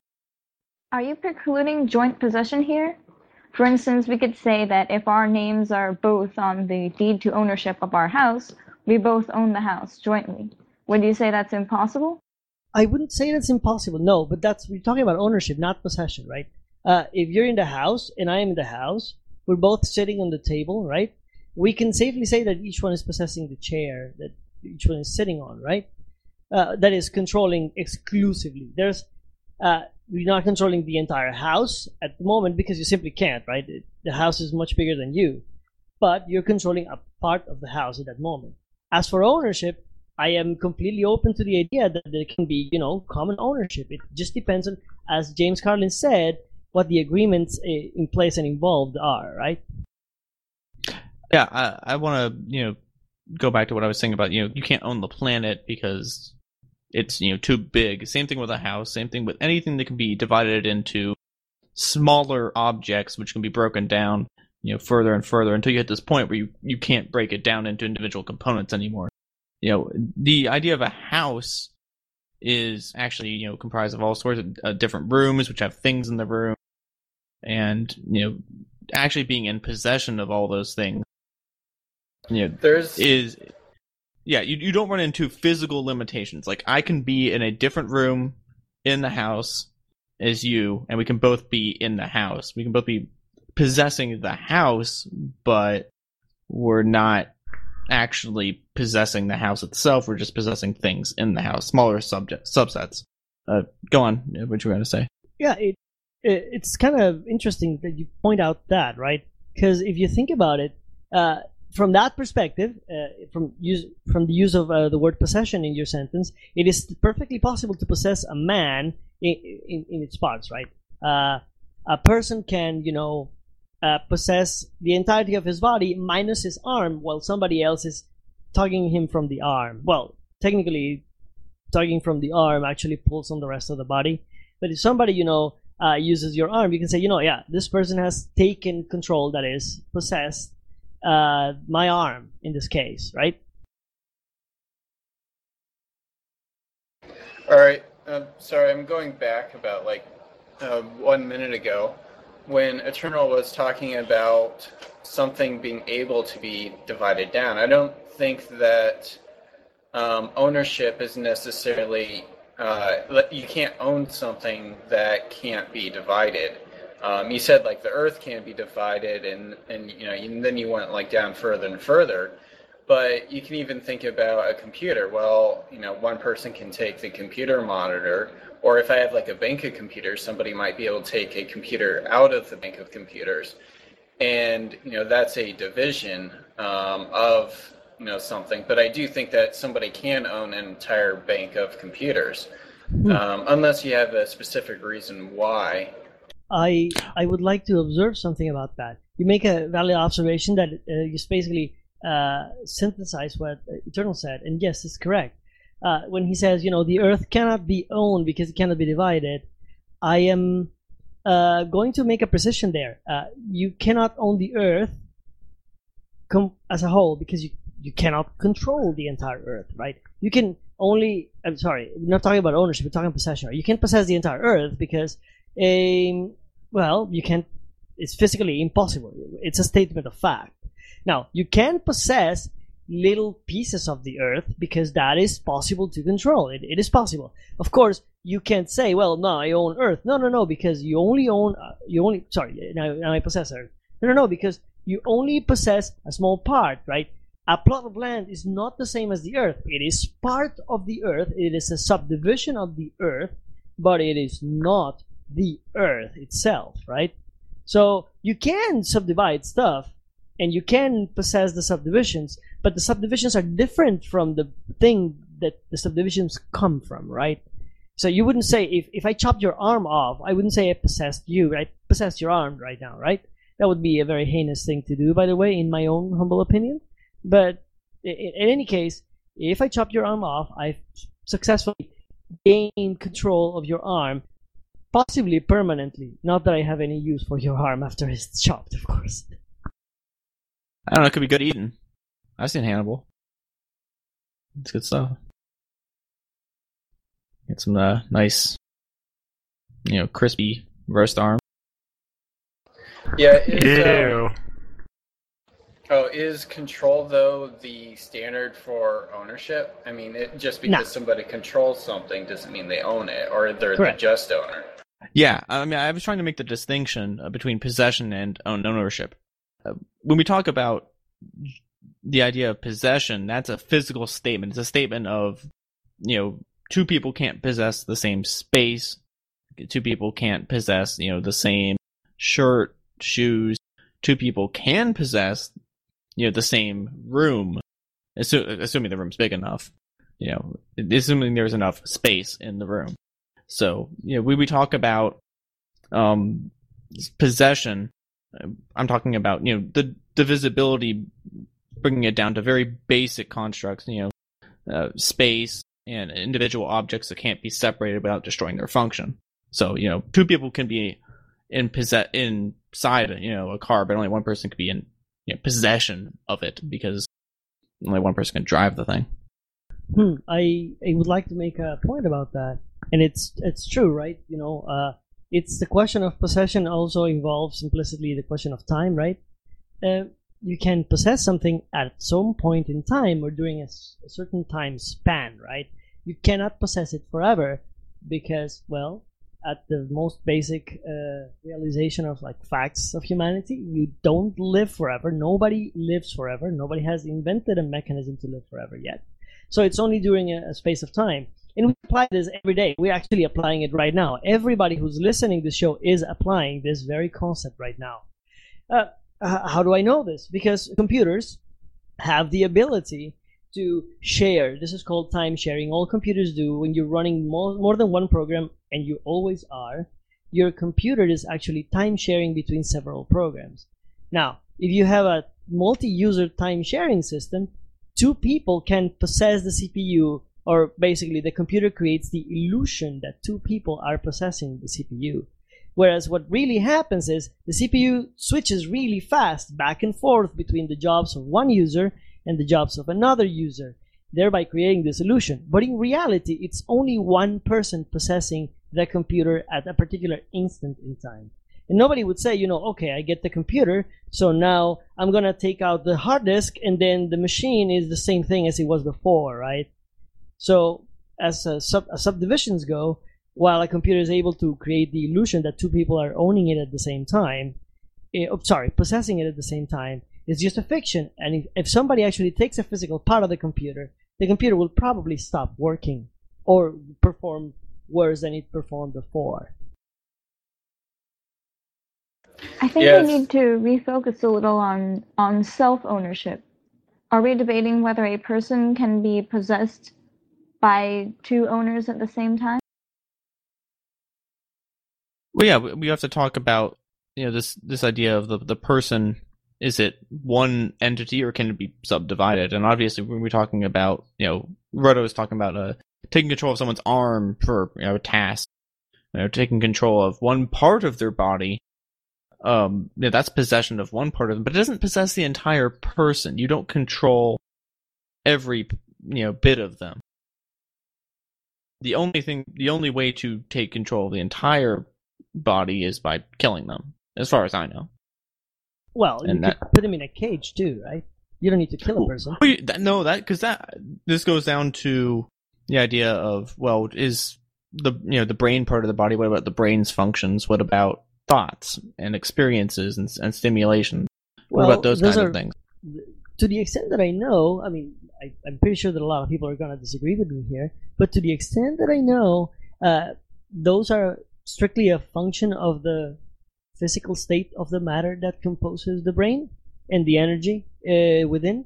Are you precluding joint possession here? For instance, we could say that if our names are both on the deed to ownership of our house, we both own the house jointly. Would you say that's impossible? I wouldn't say that's impossible, no, but that's, we're talking about ownership, not possession, right? Uh, if you're in the house and I am in the house, we're both sitting on the table, right? We can safely say that each one is possessing the chair that each one is sitting on, right? Uh, that is controlling exclusively. There's, uh, you're not controlling the entire house at the moment because you simply can't, right? It, the house is much bigger than you, but you're controlling a part of the house at that moment. As for ownership, I am completely open to the idea that there can be, you know, common ownership. It just depends on, as James Carlin said, what the agreements in place and involved are, right? Yeah, I, I want to you know go back to what I was saying about you know you can't own the planet because it's you know too big. Same thing with a house. Same thing with anything that can be divided into smaller objects, which can be broken down you know further and further until you hit this point where you, you can't break it down into individual components anymore. You know the idea of a house is actually you know comprised of all sorts of uh, different rooms which have things in the room, and you know actually being in possession of all those things. You know, There's is yeah, you you don't run into physical limitations. Like I can be in a different room in the house as you, and we can both be in the house. We can both be possessing the house, but we're not actually possessing the house itself. We're just possessing things in the house, smaller subject subsets. Uh, go on. What you were going to say? Yeah, it, it it's kind of interesting that you point out that, right? Because if you think about it, uh, from that perspective, uh, from use from the use of uh, the word possession in your sentence, it is perfectly possible to possess a man in, in, in its parts, right? Uh, a person can, you know, uh, possess the entirety of his body minus his arm, while somebody else is tugging him from the arm. Well, technically, tugging from the arm actually pulls on the rest of the body. But if somebody, you know, uh, uses your arm, you can say, you know, yeah, this person has taken control, that is, possessed uh, my arm in this case, right? all right. uh, sorry, I'm going back about like uh, one minute ago when Eternal was talking about something being able to be divided down. I don't think that um, ownership is necessarily, uh, you can't own something that can't be divided. Um, you said like the Earth can be divided, and, and you know, and then you went like down further and further. But you can even think about a computer. Well, you know, one person can take the computer monitor, or if I have like a bank of computers, somebody might be able to take a computer out of the bank of computers. And, you know, that's a division um, of, you know, something. But I do think that somebody can own an entire bank of computers, um, unless you have a specific reason why. I I would like to observe something about that. You make a valid observation that uh, you basically uh, synthesize what Eternal said, and yes, it's correct. Uh, when he says, you know, the Earth cannot be owned because it cannot be divided, I am uh, going to make a precision there. Uh, you cannot own the Earth com- as a whole because you, you cannot control the entire Earth, right? You can only, I'm sorry, we're not talking about ownership, we're talking possession. Right? You can't possess the entire Earth because, um, well, you can't, it's physically impossible. It's a statement of fact. Now, you can possess little pieces of the Earth because that is possible to control. It, it is possible. Of course, you can't say, well, no, I own Earth. No, no, no, because you only own, uh, you only, sorry, now, now I possess Earth. No, no, no, because you only possess a small part, right? A plot of land is not the same as the Earth. It is part of the Earth. It is a subdivision of the Earth, but it is not the Earth itself, right? So you can subdivide stuff, and you can possess the subdivisions, but the subdivisions are different from the thing that the subdivisions come from, right? So you wouldn't say, if, if I chopped your arm off, I wouldn't say I possessed you, right? Possessed your arm right now, right? That would be a very heinous thing to do, by the way, in my own humble opinion. But in, in any case, if I chopped your arm off, I've successfully gained control of your arm, possibly permanently. Not that I have any use for your arm after it's chopped, of course. I don't know, it could be good eating. I've seen Hannibal. It's good stuff. Get some uh, nice, you know, crispy roast arm. Yeah. Is, Ew. um, oh, is control, though, the standard for ownership? I mean, it, just because No. somebody controls something doesn't mean they own it, or they're Correct. the just owner. Yeah, I mean, I was trying to make the distinction uh, between possession and own ownership. Uh, when we talk about the idea of possession, that's a physical statement. It's a statement of, you know, two people can't possess the same space. Two people can't possess, you know, the same shirt, shoes. Two people can possess, you know, the same room, assu- assuming the room's big enough. You know, assuming there's enough space in the room. So, you know, when we talk about um, possession, I'm talking about, you know, the divisibility, bringing it down to very basic constructs, you know, uh, space and individual objects that can't be separated without destroying their function. So, you know, two people can be in possess inside, you know, a car, but only one person could be in, you know, possession of it because only one person can drive the thing. Hmm. I I would like to make a point about that, and it's it's true, right? You know, uh, it's the question of possession also involves implicitly the question of time, right? Uh, you can possess something at some point in time or during a, s- a certain time span, right? You cannot possess it forever because, well, at the most basic uh, realization of like facts of humanity, you don't live forever. Nobody lives forever. Nobody has invented a mechanism to live forever yet. So it's only during a, a space of time. And we apply this every day. We're actually applying it right now. Everybody who's listening to the show is applying this very concept right now. Uh, uh, how do I know this? Because computers have the ability to share. This is called time sharing. All computers do. When you're running more, more than one program, and you always are, your computer is actually time sharing between several programs. Now, if you have a multi-user time sharing system, two people can possess the C P U, or basically the computer creates the illusion that two people are possessing the C P U. Whereas what really happens is the C P U switches really fast back and forth between the jobs of one user and the jobs of another user. thereby creating this illusion. But in reality, it's only one person possessing the computer at a particular instant in time. And nobody would say, you know, okay, I get the computer, so now I'm going to take out the hard disk, and then the machine is the same thing as it was before, right? So as, uh, sub- as subdivisions go, while a computer is able to create the illusion that two people are owning it at the same time, eh, oh, sorry, possessing it at the same time, it's just a fiction. And if, if somebody actually takes a physical part of the computer, the computer will probably stop working or perform worse than it performed before. I think Yes. we need to refocus a little on, on self-ownership. Are we debating whether a person can be possessed by two owners at the same time? Well, yeah, we we have to talk about, you know, this this idea of the the person. Is it one entity or can it be subdivided? And obviously, when we're talking about, you know, Ruddo is talking about uh, taking control of someone's arm for, you know, a task, you know, taking control of one part of their body. Um, yeah, that's possession of one part of them, but it doesn't possess the entire person. You don't control every, you know, bit of them. The only thing, the only way to take control of the entire body is by killing them, as far as I know. Well, you And could that- put them in a cage too, right? You don't need to kill a person. Well, you- that- No, that because that this goes down to the idea of, well, is the you know the brain part of the body? What about the brain's functions? What about thoughts and experiences and, and stimulation? What Well, about those, those kinds are- of things? To the extent that I know, I mean, I, I'm pretty sure that a lot of people are going to disagree with me here, but to the extent that I know, uh, those are strictly a function of the physical state of the matter that composes the brain and the energy uh, within.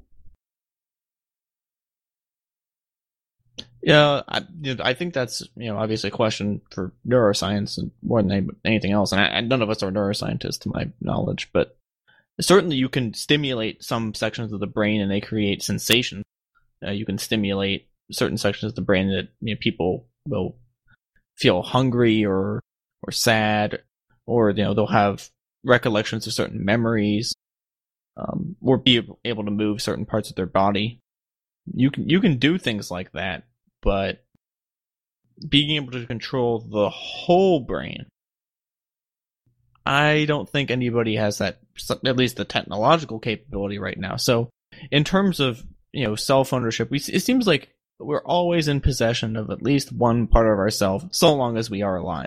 Yeah, I, you know, I think that's, you know, obviously a question for neuroscience and more than any- anything else. And, I, and none of us are neuroscientists, to my knowledge, but certainly you can stimulate some sections of the brain and they create sensation. Uh, you can stimulate certain sections of the brain that, you know, people will feel hungry or or sad, or, you know, they'll have recollections of certain memories, um, or be able to move certain parts of their body. You can you can do things like that, but being able to control the whole brain, I don't think anybody has that, at least the technological capability right now. So in terms of, you know, self-ownership, we, it seems like we're always in possession of at least one part of ourselves, so long as we are alive.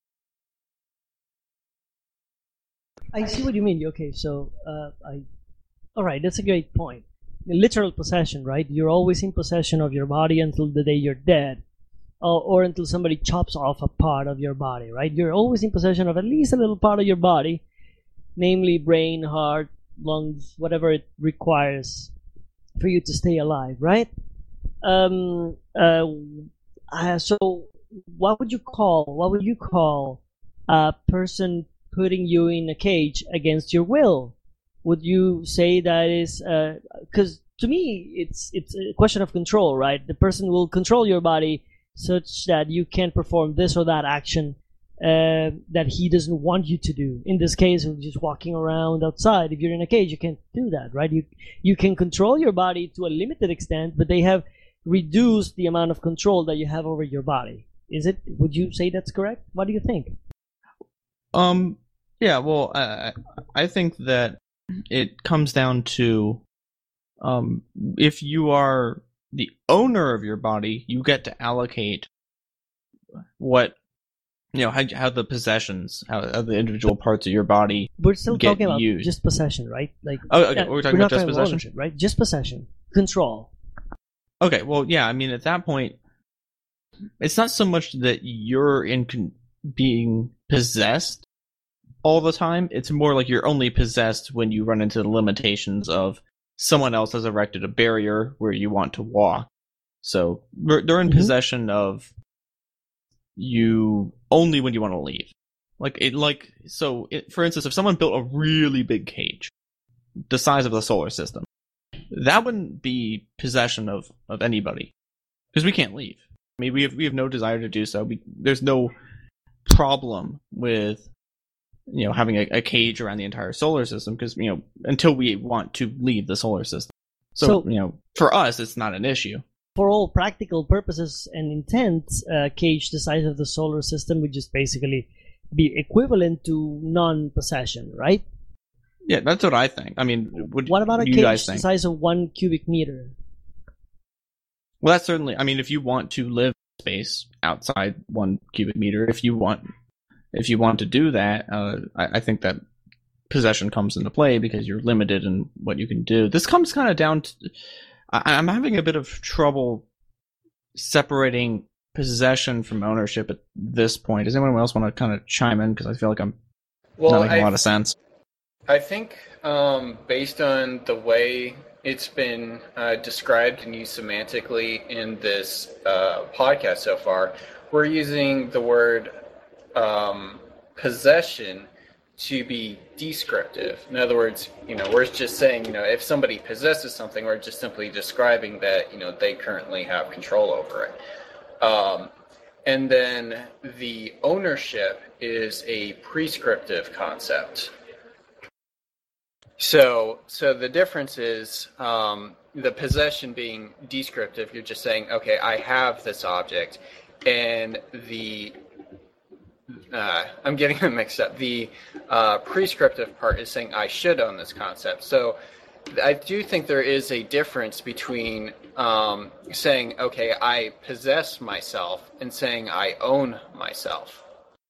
I see what you mean. Okay, so uh, I, all right, that's a great point. Literal possession, right? You're always in possession of your body until the day you're dead, or, or until somebody chops off a part of your body, right? You're always in possession of at least a little part of your body, namely brain, heart, lungs, whatever it requires for you to stay alive, right? Um. Uh. uh so, what would you call? What would you call a person putting you in a cage against your will? Would you say that is because uh, to me it's it's a question of control, right? The person will control your body such that you can't perform this or that action uh, that he doesn't want you to do. In this case, of just walking around outside. If you're in a cage, you can't do that, right? You you can control your body to a limited extent, but they have reduced the amount of control that you have over your body. Is it? Would you say that's correct? What do you think? Um. Yeah. Well, I I think that it comes down to, um, if you are the owner of your body, you get to allocate what, you know, how, how the possessions, how, how the individual parts of your body. We're still get talking about used. just possession, right? Like, Oh, okay. uh, We're talking not about just talking possession? ownership, right? Just possession, control. Okay. Well, yeah. I mean, at that point, it's not so much that you're in con- being possessed all the time. It's more like you're only possessed when you run into the limitations of someone else has erected a barrier where you want to walk. So they're they're in Mhm. possession of you only when you want to leave. Like it, like so. It, for instance, if someone built a really big cage, the size of the solar system, that wouldn't be possession of of anybody because we can't leave. I mean, we have we have no desire to do so. We, there's no problem with, you know, having a, a cage around the entire solar system because, you know, until we want to leave the solar system. So, So- you know, for us, it's not an issue. for all practical purposes and intents, uh, Cage, the size of the solar system would just basically be equivalent to non-possession, right? Yeah, that's what I think. I mean, would, what about a you cage guys the think? size of one cubic meter? Well, that's certainly. I mean, if you want to live in space outside one cubic meter, if you want, if you want to do that, uh, I, I think that possession comes into play because you're limited in what you can do. This comes kind of down to. I, I'm having a bit of trouble separating possession from ownership at this point. Does anyone else want to kind of chime in? Because I feel like I'm well, not making I, a lot of sense. I think um, based on the way it's been uh, described and used semantically in this uh, podcast so far, we're using the word um, possession to be descriptive. In other words, you know, we're just saying, you know, if somebody possesses something, we're just simply describing that, you know, they currently have control over it. Um, and then the ownership is a prescriptive concept. So, so the difference is um, the possession being descriptive. You're just saying, okay, I have this object, and the uh, I'm getting them mixed up. The uh, prescriptive part is saying I should own this concept. So, I do think there is a difference between um, saying, okay, I possess myself, and saying I own myself.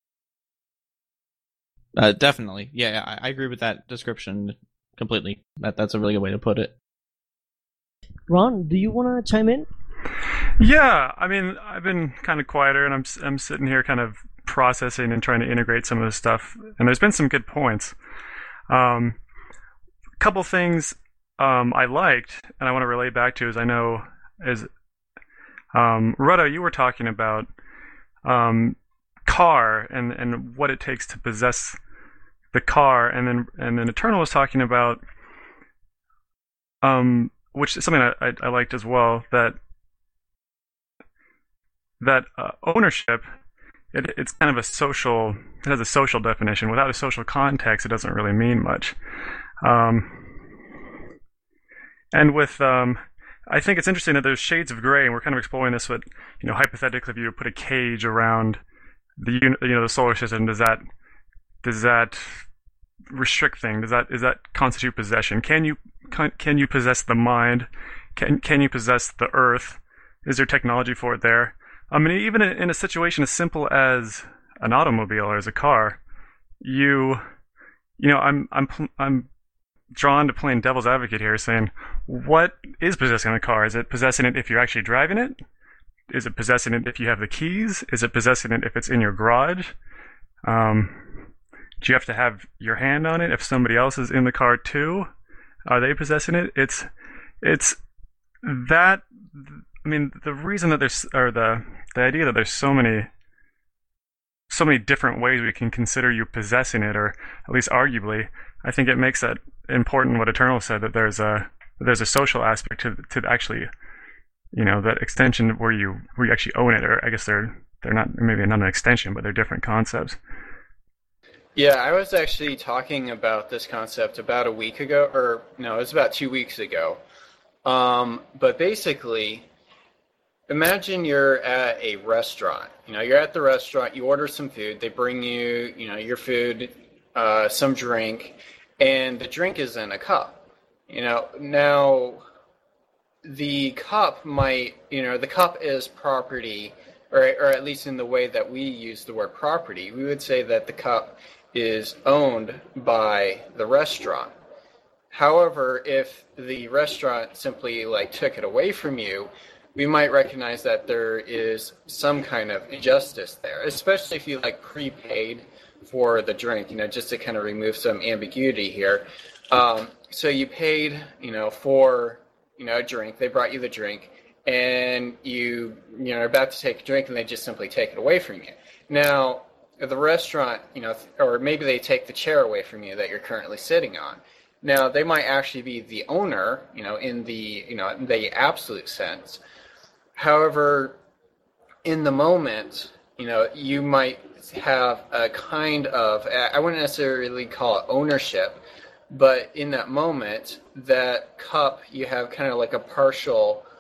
Uh, definitely, yeah, I, I agree with that description. Completely. That that's a really good way to put it. Ron, do you want to chime in? Yeah, I mean, I've been kind of quieter, and I'm I'm sitting here kind of processing and trying to integrate some of this stuff. And there's been some good points. Um, a couple things um, I liked, and I want to relate back to, is I know is um, Ruddo, you were talking about um, car and and what it takes to possess the car, and then and then Eternal was talking about, um, which is something I, I, I liked as well, that that uh, ownership, it, it's kind of a social, it has a social definition. Without a social context, it doesn't really mean much. Um, and with, um, I think it's interesting that there's shades of gray, and we're kind of exploring this. But you know, hypothetically, if you put a cage around the you know the solar system, does that does that restrict things? Does that is that constitute possession? Can you can, can you possess the mind? Can can you possess the earth? Is there technology for it there? I mean, even in a situation as simple as an automobile or as a car, you you know, I'm I'm I'm drawn to playing devil's advocate here, saying, what is possessing a car? Is it possessing it if you're actually driving it? Is it possessing it if you have the keys? Is it possessing it if it's in your garage? Um, do you have to have your hand on it if somebody else is in the car too? Are they possessing it? It's it's that. I mean, the reason that there's, or the the idea that there's so many so many different ways we can consider you possessing it, or at least arguably, I think it makes that important. What Eternal said, that there's a there's a social aspect to to actually, you know, that extension where you where you actually own it, or I guess they're they're not maybe not an extension, but they're different concepts. Yeah, I was actually talking about this concept about a week ago, or no, it was about two weeks ago. Um, but basically, imagine you're at a restaurant. You know, you're at the restaurant, you order some food, they bring you, you know, your food, uh, some drink, and the drink is in a cup. You know, now the cup might, you know, the cup is property, or or at least in the way that we use the word property, we would say that the cup is owned by the restaurant. However, if the restaurant simply like took it away from you, we might recognize that there is some kind of injustice there, especially if you like prepaid for the drink, you know, just to kind of remove some ambiguity here. Um, so you paid, you know, for, you know, a drink, they brought you the drink, and you, you know, are about to take a drink and they just simply take it away from you. Now, the restaurant, you know, or maybe they take the chair away from you that you're currently sitting on. Now, they might actually be the owner, you know, in the, you know, in the absolute sense. However, in the moment, you know, you might have a kind of, I wouldn't necessarily call it ownership, but in that moment, that cup, you have kind of like a partial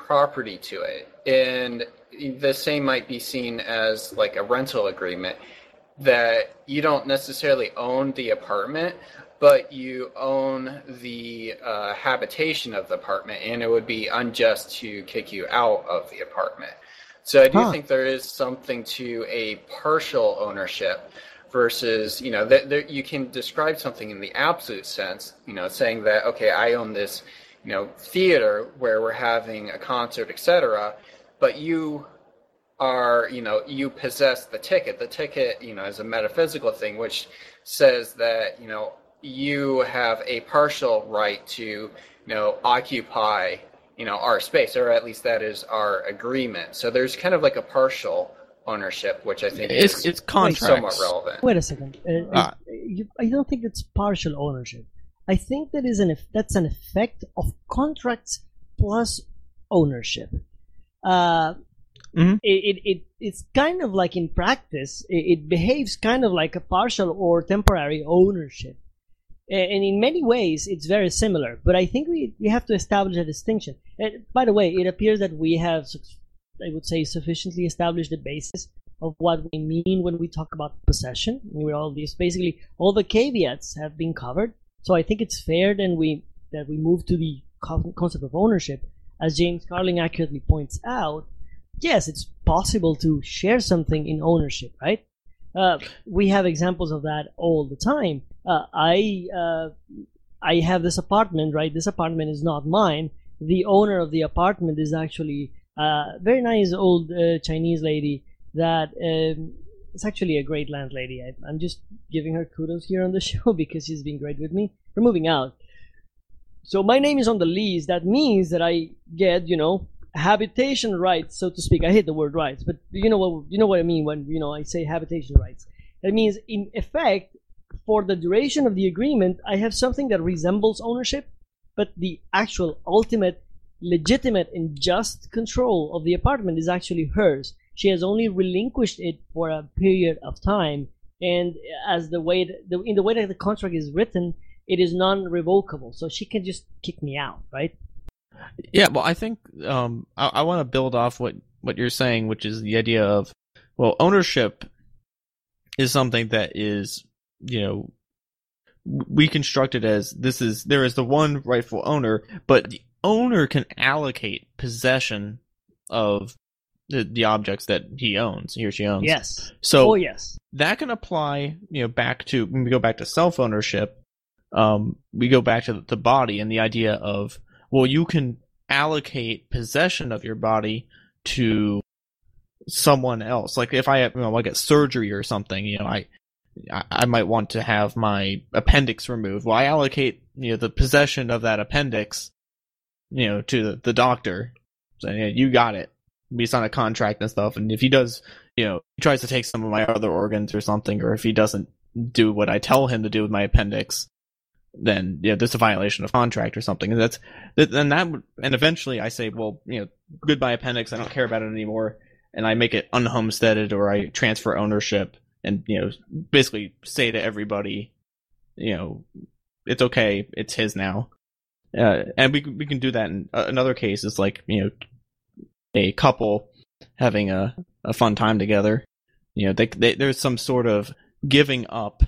property to it. And the same might be seen as like a rental agreement, that you don't necessarily own the apartment, but you own the uh, habitation of the apartment, and it would be unjust to kick you out of the apartment. So I do Huh. think there is something to a partial ownership versus, you know, that there, you can describe something in the absolute sense, you know, saying that, okay, I own this, you know, theater where we're having a concert, et cetera, but you are, you know, you possess the ticket. The ticket, you know, is a metaphysical thing, which says that, you know, you have a partial right to, you know, occupy, you know, our space, or at least that is our agreement. So there's kind of like a partial ownership, which I think It's is it's contracts. somewhat relevant. Wait a second. Uh, Ah. you, I don't think it's partial ownership. I think that is an eff- that's an effect of contracts plus ownership. Uh, Mhm. it, it, it it's kind of like in practice, it, it behaves kind of like a partial or temporary ownership. A- And in many ways, it's very similar. But I think we, we have to establish a distinction. And by the way, it appears that we have, I would say, sufficiently established the basis of what we mean when we talk about possession. We're all these basically all the caveats have been covered. So I think it's fair then we that we move to the co- concept of ownership, as James Carling accurately points out. Yes, it's possible to share something in ownership, right? Uh, we have examples of that all the time. Uh, I uh, I have this apartment, right? This apartment is not mine. The owner of the apartment is actually a very nice old uh, Chinese lady that um, is actually a great landlady. I, I'm just giving her kudos here on the show because she's been great with me. We're moving out. So my name is on the lease. That means that I get, you know, habitation rights, so to speak. I hate the word rights, but you know what you know what I mean when you know I say habitation rights. That means, in effect, for the duration of the agreement, I have something that resembles ownership, but the actual ultimate, legitimate, and just control of the apartment is actually hers. She has only relinquished it for a period of time, and as the way the, in the way that the contract is written, it is non-revocable. So she can just kick me out, right? Yeah, well, I think um, I, I want to build off what, what you're saying, which is the idea of, well, ownership is something that is, you know, we construct it as this is, there is the one rightful owner, but the owner can allocate possession of the, the objects that he owns, he or she owns. Yes. So Oh, yes. that can apply, you know, back to, when we go back to self-ownership, um, we go back to the body and the idea of, well, you can allocate possession of your body to someone else. Like if I have, you know, like a surgery or something, you know, I, I might want to have my appendix removed. Well, I allocate, you know, the possession of that appendix, you know, to the, the doctor. So, yeah, you got it. We sign a contract and stuff. And if he does, you know, he tries to take some of my other organs or something, or if he doesn't do what I tell him to do with my appendix, then yeah, there's a violation of contract or something. And that's then that would, and eventually I say, well, you know, goodbye appendix. I don't care about it anymore, and I make it unhomesteaded, or I transfer ownership, and you know, basically say to everybody, you know, it's okay, it's his now. Uh, and we we can do that in uh, another case. It's like, you know, a couple having a, a fun time together. You know, they, they there's some sort of giving up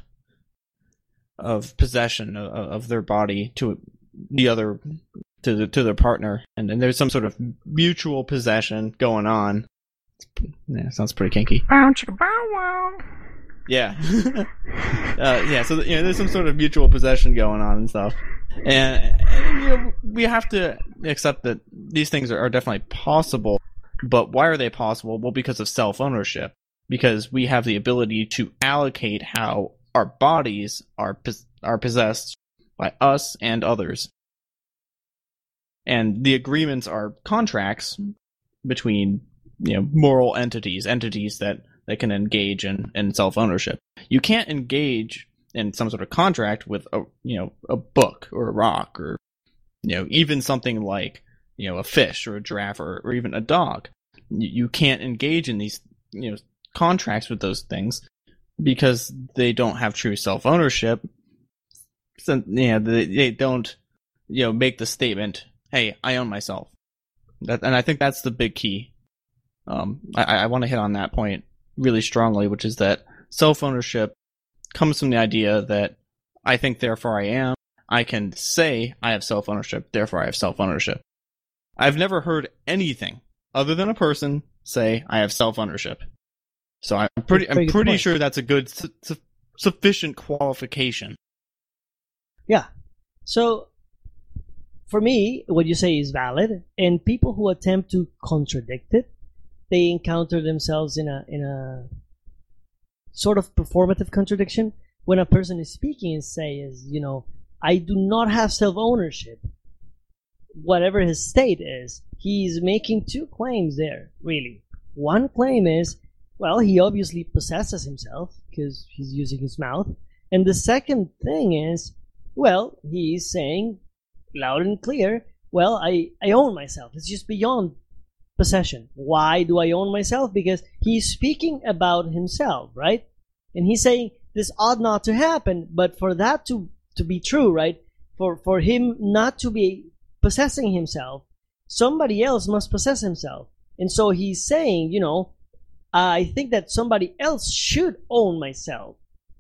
of possession of, of their body to the other, to the, to their partner, and then there's some sort of mutual possession going on. Yeah, sounds pretty kinky. Bow chicka bow wow. Yeah, uh, yeah. So you know, there's some sort of mutual possession going on and stuff, and, and you know, we have to accept that these things are, are definitely possible. But why are they possible? Well, because of self-ownership. Because we have the ability to allocate how our bodies are are possessed by us and others. And the agreements are contracts between, you know, moral entities, entities that, that can engage in, in self-ownership. You can't engage in some sort of contract with a, you know, a book or a rock, or, you know, even something like, you know, a fish or a giraffe, or, or even a dog. You can't engage in these, you know, contracts with those things, because they don't have true self-ownership. So, you know, they, they don't, you know, make the statement, hey, I own myself. that, and I think that's the big key. Um, I, I want to hit on that point really strongly, which is that self-ownership comes from the idea that I think, therefore I am. I can say I have self-ownership, therefore I have self-ownership. I've never heard anything other than a person say I have self-ownership. So I'm pretty, I'm pretty sure that's a good, su- su- sufficient qualification. Yeah. So, for me, what you say is valid, and people who attempt to contradict it, they encounter themselves in a in a sort of performative contradiction. When a person is speaking and says, you know, I do not have self-ownership, whatever his state is, he's making two claims there, really. One claim is, well, he obviously possesses himself because he's using his mouth. And the second thing is, well, he's saying loud and clear, well, I, I own myself. It's just beyond possession. Why do I own myself? Because he's speaking about himself, right? And he's saying this ought not to happen, but for that to, to be true, right? For, for him not to be possessing himself, somebody else must possess himself. And so he's saying, you know, I think that somebody else should own myself.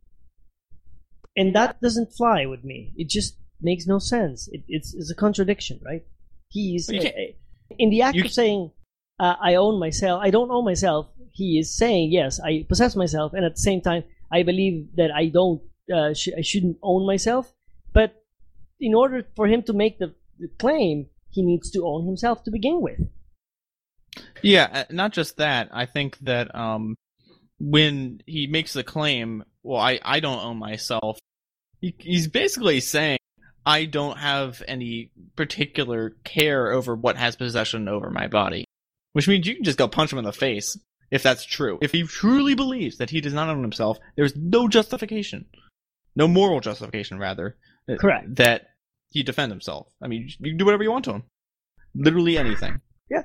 And that doesn't fly with me. It just makes no sense. It, it's, it's a contradiction, right? He's uh, in the act you, of saying, uh, I own myself, I don't own myself, he is saying, yes, I possess myself, and at the same time, I believe that I don't, uh, sh- I shouldn't own myself. But in order for him to make the, the claim, he needs to own himself to begin with. Yeah, not just that. I think that um, when he makes the claim, well, I, I don't own myself, he, he's basically saying, I don't have any particular care over what has possession over my body. Which means you can just go punch him in the face, if that's true. If he truly believes that he does not own himself, there's no justification, no moral justification, rather, Correct. that he defend himself. I mean, you can do whatever you want to him. Literally anything. Yeah.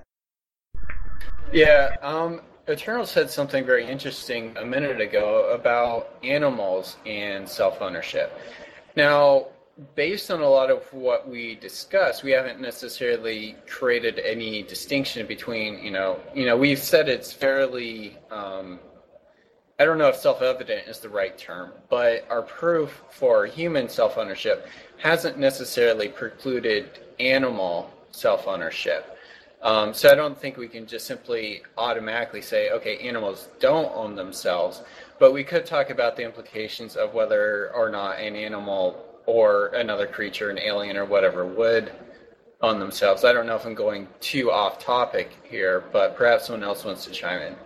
Yeah, um, Eternal said something very interesting a minute ago about animals and self-ownership. Now, based on a lot of what we discussed, we haven't necessarily created any distinction between, you know, you know, we've said it's fairly, um, I don't know if self-evident is the right term, but our proof for human self-ownership hasn't necessarily precluded animal self-ownership. Um, so I don't think we can just simply automatically say, okay, animals don't own themselves, but we could talk about the implications of whether or not an animal or another creature, an alien or whatever, would own themselves. I don't know if I'm going too off topic here, but perhaps someone else wants to chime in.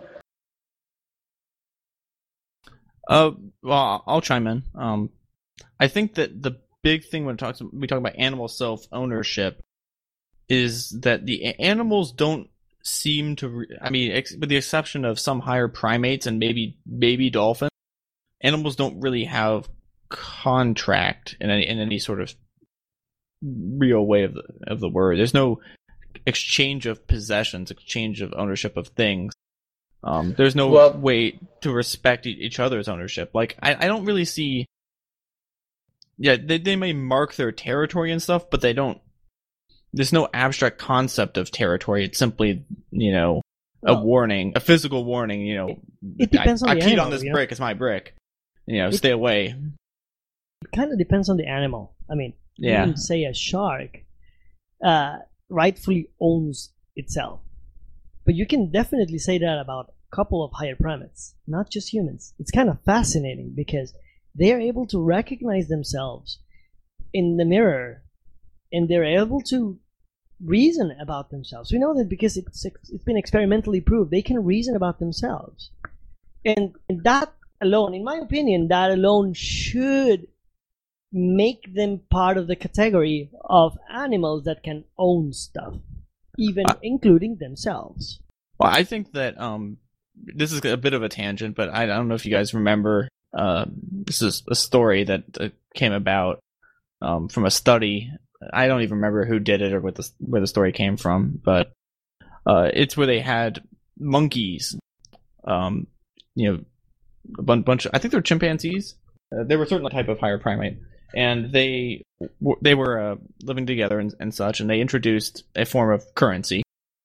Uh, well, I'll chime in. Um, I think that the big thing when talks we talk about animal self-ownership is that the animals don't seem to. Re- I mean, ex- with the exception of some higher primates and maybe baby dolphins, animals don't really have contract in any in any sort of real way of the of the word. There's no exchange of possessions, exchange of ownership of things. Um, there's no well, way to respect each other's ownership. Like I, I don't really see. Yeah, they they may mark their territory and stuff, but they don't. There's no abstract concept of territory. It's simply, you know, a well, warning, a physical warning. You know, it depends I, on I the peed animal, on this you know? brick. It's my brick. You know, It- stay away. It kind of depends on the animal. I mean, Yeah. you can say a shark uh, rightfully owns itself, but you can definitely say that about a couple of higher primates, not just humans. It's kind of fascinating because they are able to recognize themselves in the mirror, and they're able to reason about themselves. We know that because it's it's been experimentally proved. They can reason about themselves, and that alone, in my opinion, that alone should make them part of the category of animals that can own stuff, even Uh, including themselves. Well, I think that um, this is a bit of a tangent, but I don't know if you guys remember. Uh, this is a story that uh, came about um, from a study. I don't even remember who did it or what the, where the story came from, but uh, it's where they had monkeys. Um, you know, a bun- bunch. Of, I think they were chimpanzees. Uh, they were a certain type of higher primate, and they w- they were uh, living together and, and such. And they introduced a form of currency,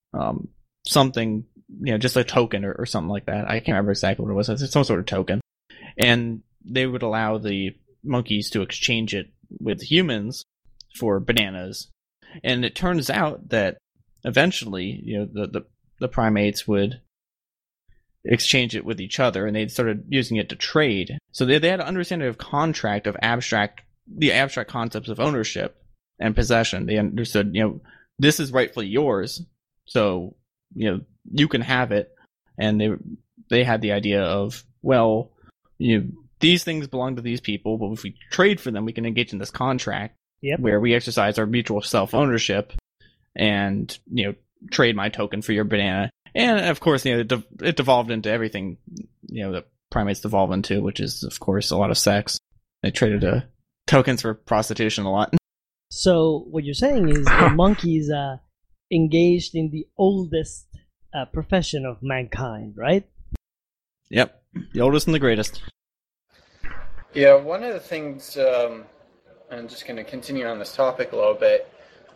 um, something, you know, just a token or, or something like that. I can't remember exactly what it was. It's some sort of token. And they would allow the monkeys to exchange it with humans for bananas. And it turns out that eventually, you know, the, the, the primates would exchange it with each other, and they started using it to trade. So they, they had an understanding of contract, of abstract, the abstract concepts of ownership and possession. They understood, you know, this is rightfully yours, so, you know, you can have it. And they they had the idea of, well, you know, these things belong to these people, but if we trade for them, we can engage in this contract Yep. where we exercise our mutual self-ownership and, you know, trade my token for your banana. And, of course, you know, it, de- it devolved into everything, you know, that primates devolve into, which is, of course, a lot of sex. They traded uh, tokens for prostitution a lot. So what you're saying is the monkeys uh, engaged in the oldest uh, profession of mankind, right? Yep. The oldest and the greatest. Yeah, one of the things, um, I'm just going to continue on this topic a little bit,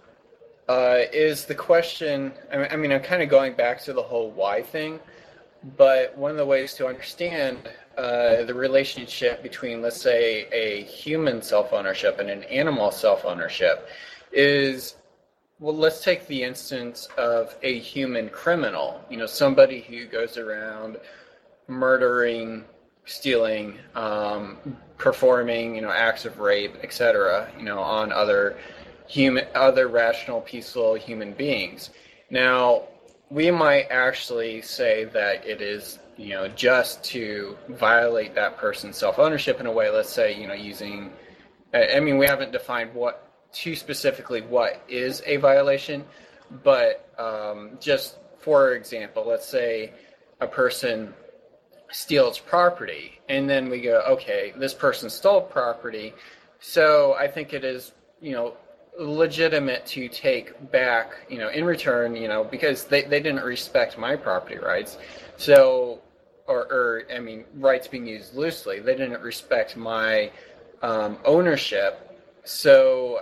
uh, is the question, I mean, I'm kind of going back to the whole why thing, but one of the ways to understand uh, the relationship between, let's say, a human self-ownership and an animal self-ownership is, well, let's take the instance of a human criminal, you know, somebody who goes around murdering, stealing, um, performing, you know, acts of rape, et cetera, you know, on other human, other rational, peaceful human beings. Now, we might actually say that it is, you know, just to violate that person's self-ownership in a way, let's say, you know, using, I mean, we haven't defined what, too specifically what is a violation, but um, just for example, let's say a person steals property, and then we go, okay, this person stole property, so I think it is, you know, legitimate to take back, you know, in return, you know, because they, they didn't respect my property rights, so, or, or, I mean, rights being used loosely, they didn't respect my um, ownership, so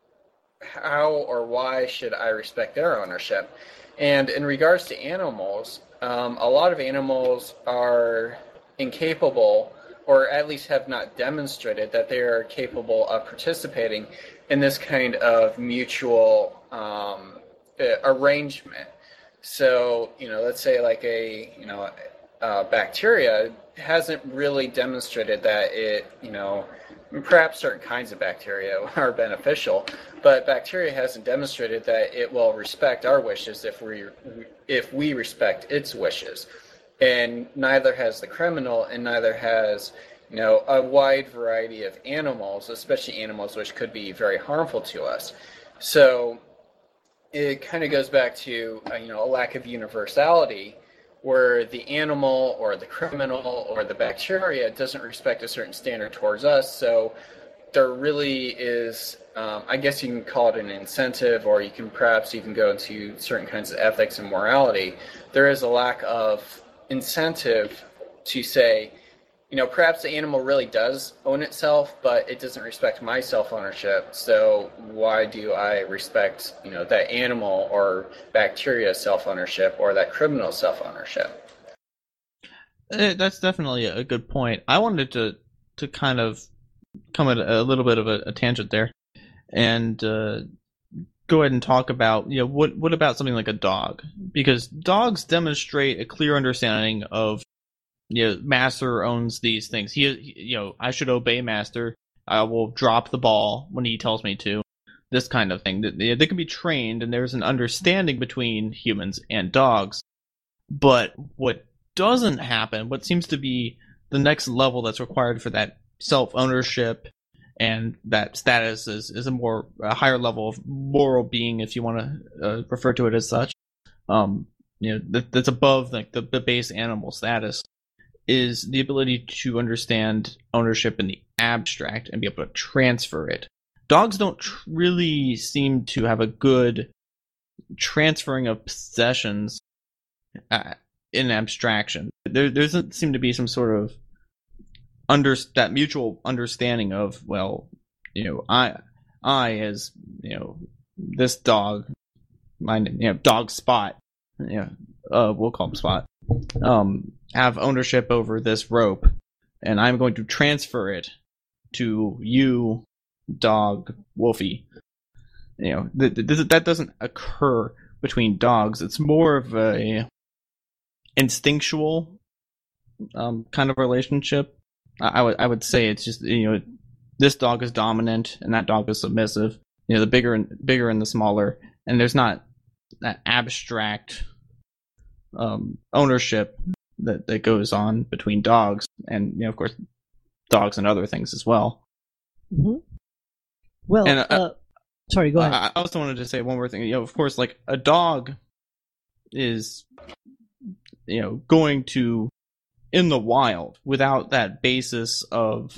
how or why should I respect their ownership? And in regards to animals, Um, a lot of animals are incapable, or at least have not demonstrated that they are capable of participating in this kind of mutual um, arrangement. So, you know, let's say like a, you know, uh, bacteria hasn't really demonstrated that it, you know, perhaps certain kinds of bacteria are beneficial, but bacteria hasn't demonstrated that it will respect our wishes if we if we respect its wishes. And neither has the criminal, and neither has, you know, a wide variety of animals, especially animals which could be very harmful to us. So it kind of goes back to, uh, you know, a lack of universality, where the animal or the criminal or the bacteria doesn't respect a certain standard towards us. So there really is, um, I guess you can call it an incentive, or you can perhaps even go into certain kinds of ethics and morality. There is a lack of incentive to say, you know, perhaps the animal really does own itself, but it doesn't respect my self-ownership. So why do I respect, you know, that animal or bacteria's self-ownership or that criminal's self-ownership? Uh, That's definitely a good point. I wanted to to kind of come at a little bit of a, a tangent there, and uh, go ahead and talk about, you know, what what about something like a dog? Because dogs demonstrate a clear understanding of, you know, master owns these things. He, you know, I should obey master. I will drop the ball when he tells me to. This kind of thing. They, they can be trained, and there's an understanding between humans and dogs. But what doesn't happen, what seems to be the next level that's required for that self-ownership and that status is, is a more a higher level of moral being, if you want to uh, refer to it as such. Um, you know, that, that's above like the, the base animal status, is the ability to understand ownership in the abstract and be able to transfer it. Dogs don't tr- really seem to have a good transferring of possessions uh, in abstraction. There, there doesn't seem to be some sort of under that mutual understanding of, well, you know, I, I as, you know, this dog, my, you know, dog Spot, yeah, uh, we'll call him Spot, um, have ownership over this rope, and I'm going to transfer it to you, dog, Wolfie. You know, th- th- that doesn't occur between dogs. It's more of a instinctual um, kind of relationship. I, I would I would say it's just, you know, this dog is dominant and that dog is submissive. You know, the bigger and bigger and the smaller, and there's not that abstract um, ownership that, that goes on between dogs and, you know, of course, dogs and other things as well. Mm-hmm. Well, and, uh, uh, sorry, go ahead. I also wanted to say one more thing. You know, of course, like a dog is, you know, going to, in the wild, without that basis of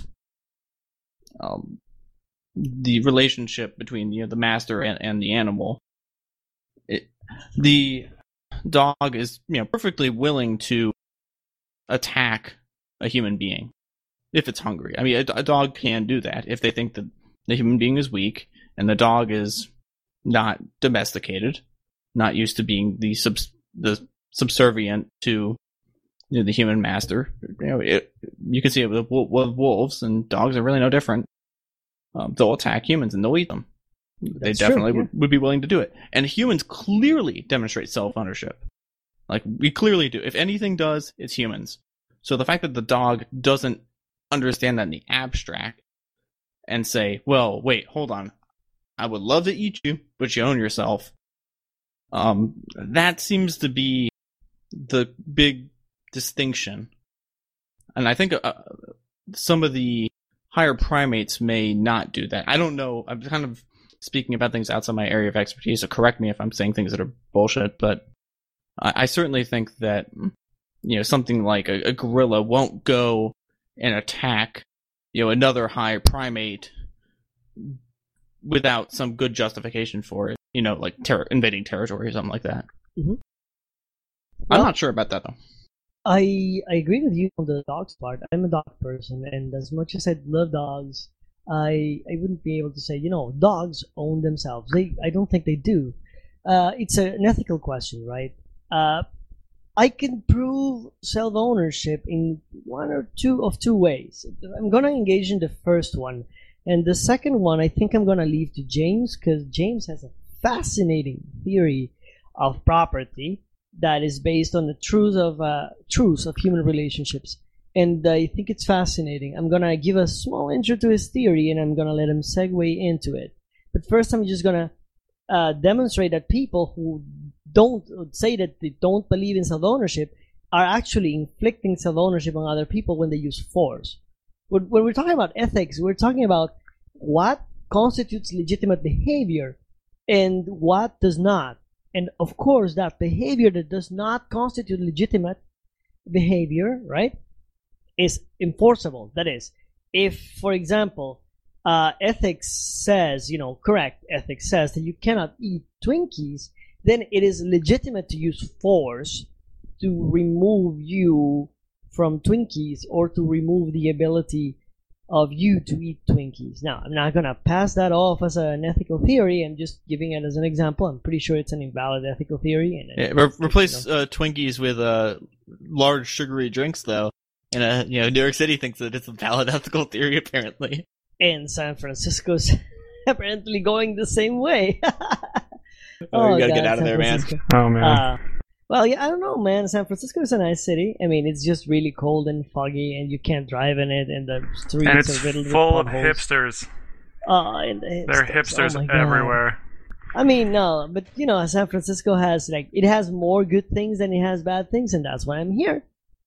um, the relationship between, you know, the master and, and the animal, it, the dog is, you know, perfectly willing to attack a human being if it's hungry. I mean, a, a dog can do that if they think that the human being is weak and the dog is not domesticated, not used to being the subs- the subservient to, you know, the human master. You know, it, you can see it with, with wolves, and dogs are really no different. Um, they'll attack humans and they'll eat them. That's they definitely true, yeah. would, would be willing to do it. And humans clearly demonstrate self-ownership. Like, we clearly do. If anything does, it's humans. So the fact that the dog doesn't understand that in the abstract and say, well, wait, hold on, I would love to eat you, but you own yourself. Um, that seems to be the big distinction. And I think uh, some of the higher primates may not do that. I don't know. I'm kind of speaking about things outside my area of expertise, so correct me if I'm saying things that are bullshit, but I, I certainly think that, you know, something like a, a gorilla won't go and attack, you know, another high primate without some good justification for it. You know, like ter- invading territory or something like that. Mm-hmm. I'm Well, not sure about that, though. I I agree with you on the dogs part. I'm a dog person, and as much as I love dogs, I I wouldn't be able to say, you know, dogs own themselves. They I don't think they do. Uh, it's a, an ethical question, right? Uh, I can prove self-ownership in one or two of two ways. I'm gonna engage in the first one, and the second one I think I'm gonna leave to James, because James has a fascinating theory of property that is based on the truth of uh, truths of human relationships, and I think it's fascinating. I'm gonna give a small intro to his theory, and I'm gonna let him segue into it. But first, I'm just gonna uh, demonstrate that people who don't say that they don't believe in self-ownership are actually inflicting self-ownership on other people when they use force. When, when we're talking about ethics, we're talking about what constitutes legitimate behavior and what does not. And of course, that behavior that does not constitute legitimate behavior, right, is enforceable. That is, if, for example, uh, ethics says, you know, correct ethics says that you cannot eat Twinkies, then it is legitimate to use force to remove you from Twinkies or to remove the ability of you to eat Twinkies. Now, I'm not going to pass that off as an ethical theory. I'm just giving it as an example. I'm pretty sure it's an invalid ethical theory. And Yeah, re- replace you know. uh, Twinkies with uh, large sugary drinks, though. And uh, you know, New York City thinks that it's a valid ethical theory, apparently. And San Francisco's apparently going the same way. oh, oh, you gotta God, get out of San there, Francisco. man. Oh, man. Uh, well, yeah, I don't know, man. San Francisco is a nice city. I mean, it's just really cold and foggy, and you can't drive in it, and the streets and it's are riddled full with of potholes. hipsters. Oh, and the There are hipsters, hipsters oh my God. everywhere. I mean, no, but you know, San Francisco has like it has more good things than it has bad things, and that's why I'm here.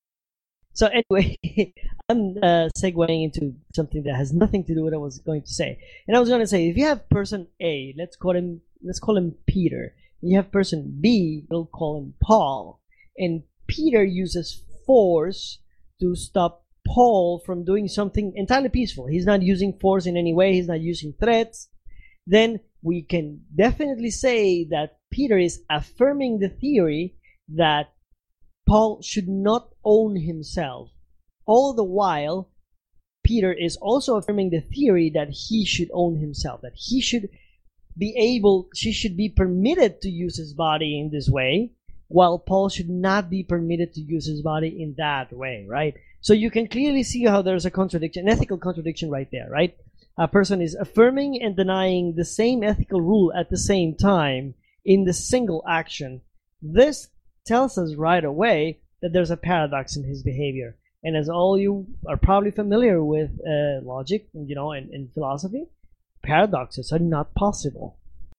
So anyway, I'm uh, segueing into something that has nothing to do with what I was going to say. And I was going to say, if you have person A, let's call him let's call him Peter. You have person B, we'll call him Paul. And Peter uses force to stop Paul from doing something entirely peaceful. He's not using force in any way. He's not using threats. Then we can definitely say that Peter is affirming the theory that Paul should not own himself. All the while, Peter is also affirming the theory that he should own himself, that he should be able, she should be permitted to use his body in this way, while Paul should not be permitted to use his body in that way, right? So you can clearly see how there's a contradiction, an ethical contradiction right there, right? A person is affirming and denying the same ethical rule at the same time in the single action. This tells us right away that there's a paradox in his behavior. And as all you are probably familiar with uh, logic, you know, and, and philosophy, paradoxes are not possible.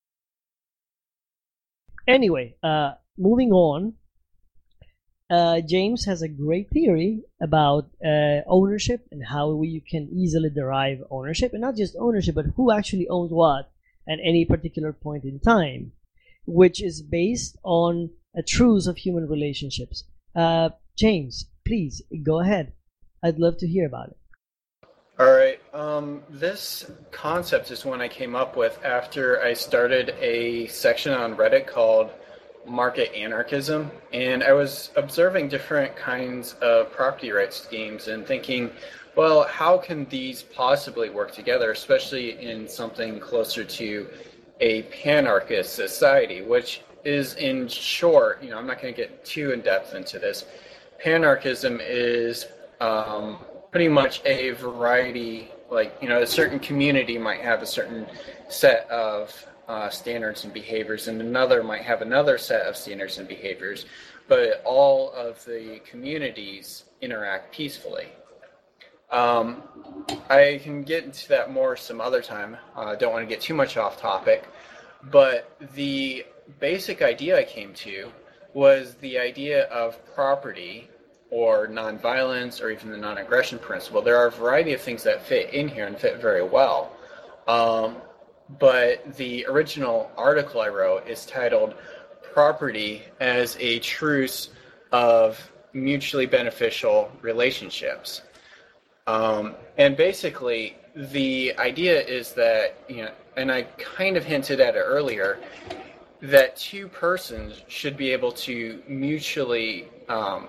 Anyway, uh, moving on, uh, James has a great theory about uh, ownership and how we can easily derive ownership, and not just ownership, but who actually owns what at any particular point in time, which is based on a truth of human relationships. Uh, James, please go ahead. I'd love to hear about it. All right. Um, this concept is one I came up with after I started a section on Reddit called Market Anarchism, and I was observing different kinds of property rights schemes and thinking, well, how can these possibly work together, especially in something closer to a panarchist society, which is, in short, you know, I'm not going to get too in depth into this. Panarchism is um, pretty much a variety, like, you know, a certain community might have a certain set of uh, standards and behaviors, and another might have another set of standards and behaviors, but all of the communities interact peacefully. Um, I can get into that more some other time. I uh, don't want to get too much off topic, but the basic idea I came to was the idea of property or nonviolence or even the non-aggression principle. There are a variety of things that fit in here and fit very well. Um, but the original article I wrote is titled Property as a Truce of Mutually Beneficial Relationships. Um, and basically, the idea is that, you know, and I kind of hinted at it earlier, that two persons should be able to mutually, um,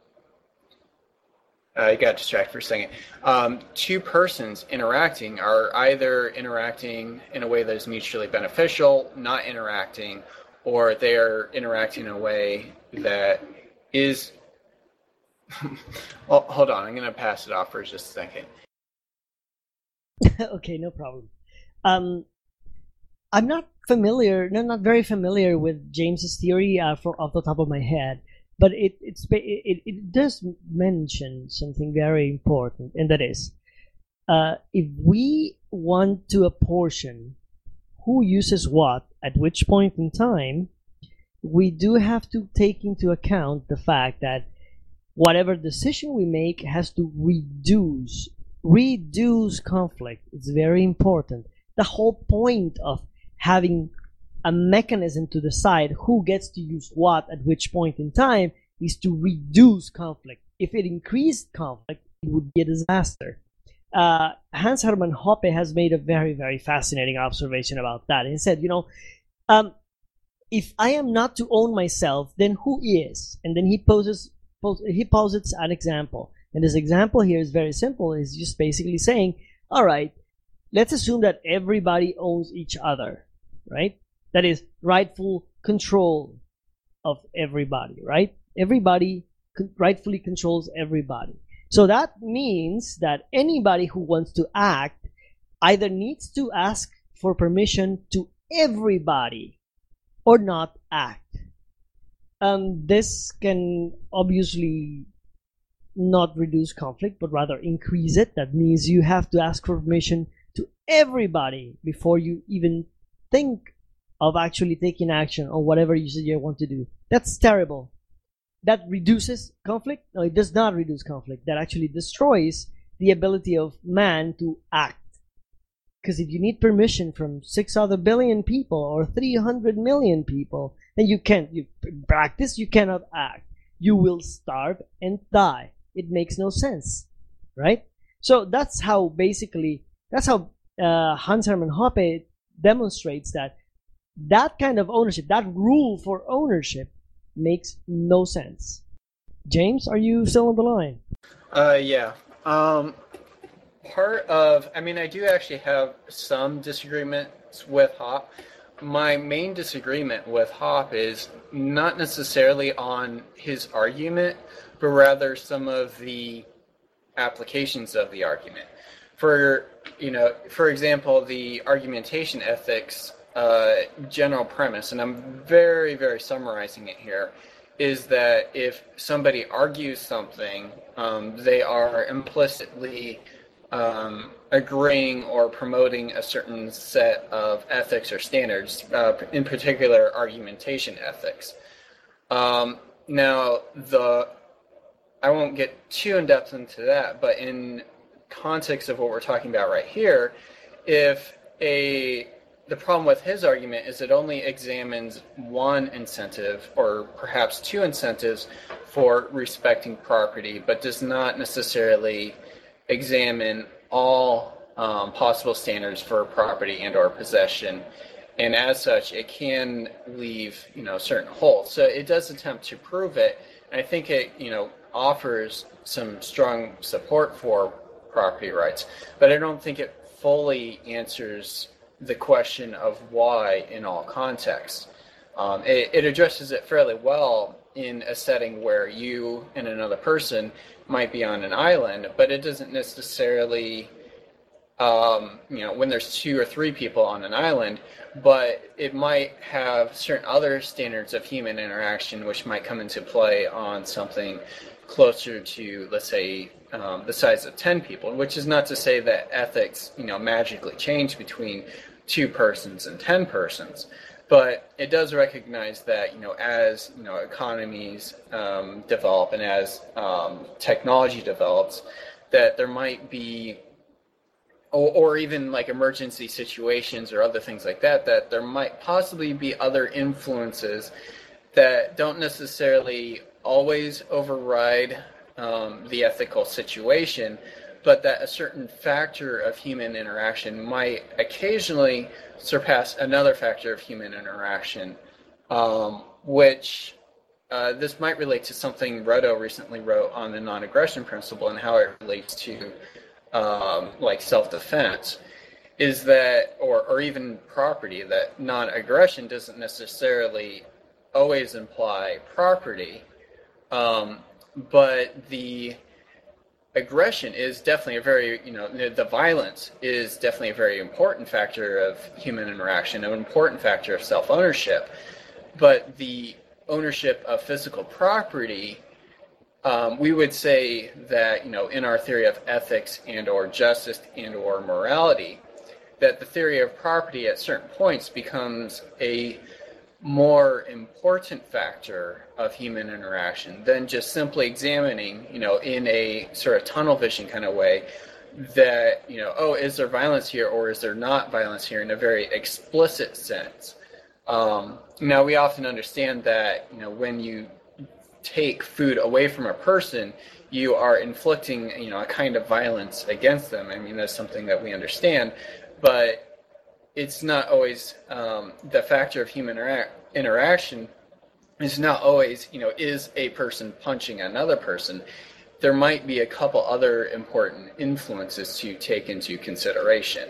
I got distracted for a second, um, two persons interacting are either interacting in a way that is mutually beneficial, not interacting, or they're interacting in a way that is, well, hold on, I'm going to pass it off for just a second. Okay, no problem. Um, I'm not familiar, no, not very familiar with James's theory uh, from off the top of my head, but it it's it, it does mention something very important, and that is, uh, if we want to apportion who uses what at which point in time, we do have to take into account the fact that whatever decision we make has to reduce reduce conflict. It's very important. The whole point of having a mechanism to decide who gets to use what at which point in time is to reduce conflict. If it increased conflict, it would be a disaster. Uh, Hans Hermann Hoppe has made a very, very fascinating observation about that. He said, you know, um, if I am not to own myself, then who is? And then he poses, pose, he posits an example. And this example here is very simple. It's just basically saying, all right, let's assume that everybody owns each other, right? That is rightful control of everybody, right? Everybody rightfully controls everybody. So that means that anybody who wants to act either needs to ask for permission to everybody or not act. Um, this can obviously not reduce conflict, but rather increase it. That means you have to ask for permission to everybody before you even think of actually taking action on whatever you say you want to do. That's terrible. That reduces conflict? No, it does not reduce conflict. That actually destroys the ability of man to act. Because if you need permission from six other billion people or three hundred million people, then you can't, you practice, you cannot act. You will starve and die. It makes no sense, right? So that's how basically, that's how uh, Hans Hermann Hoppe demonstrates that that kind of ownership, that rule for ownership, makes no sense. James, are you still on the line? Uh, yeah. Um, part of, I mean, I do actually have some disagreements with Hoppe, my main disagreement with Hoppe is not necessarily on his argument, but rather some of the applications of the argument. For you know, for example, the argumentation ethics uh, general premise, and I'm very, very summarizing it here, is that if somebody argues something, um, they are implicitly um, agreeing or promoting a certain set of ethics or standards, uh, in particular argumentation ethics. Um, now, the I won't get too in-depth into that, but in context of what we're talking about right here, if a the problem with his argument is it only examines one incentive or perhaps two incentives for respecting property, but does not necessarily examine all um, possible standards for property and or possession. And as such, it can leave, you know, certain holes. So it does attempt to prove it. And I think it, you know, offers some strong support for property rights, but I don't think it fully answers the question of why in all contexts. Um, it, it addresses it fairly well in a setting where you and another person might be on an island, but it doesn't necessarily, um, you know, when there's two or three people on an island, but it might have certain other standards of human interaction which might come into play on something closer to, let's say, um, the size of ten people, which is not to say that ethics, you know, magically change between two persons and ten persons, but it does recognize that, you know, as, you know, economies um, develop and as um, technology develops, that there might be, or, or even like emergency situations or other things like that, that there might possibly be other influences that don't necessarily always override um, the ethical situation, but that a certain factor of human interaction might occasionally surpass another factor of human interaction, um, which uh, this might relate to something Ruddo recently wrote on the non-aggression principle and how it relates to um, like self-defense, is that, or, or even property, that non-aggression doesn't necessarily always imply property. Um, but the aggression is definitely a very, you know, the violence is definitely a very important factor of human interaction, an important factor of self-ownership. But the ownership of physical property, um, we would say that, you know, in our theory of ethics and or justice and or morality, that the theory of property at certain points becomes a more important factor of human interaction than just simply examining, you know, in a sort of tunnel vision kind of way, that, you know, oh, is there violence here or is there not violence here in a very explicit sense. Um, now, we often understand that, you know, when you take food away from a person, you are inflicting, you know, a kind of violence against them. I mean, that's something that we understand, but it's not always um, the factor of human intera- interaction is not always, you know, is a person punching another person. There might be a couple other important influences to take into consideration.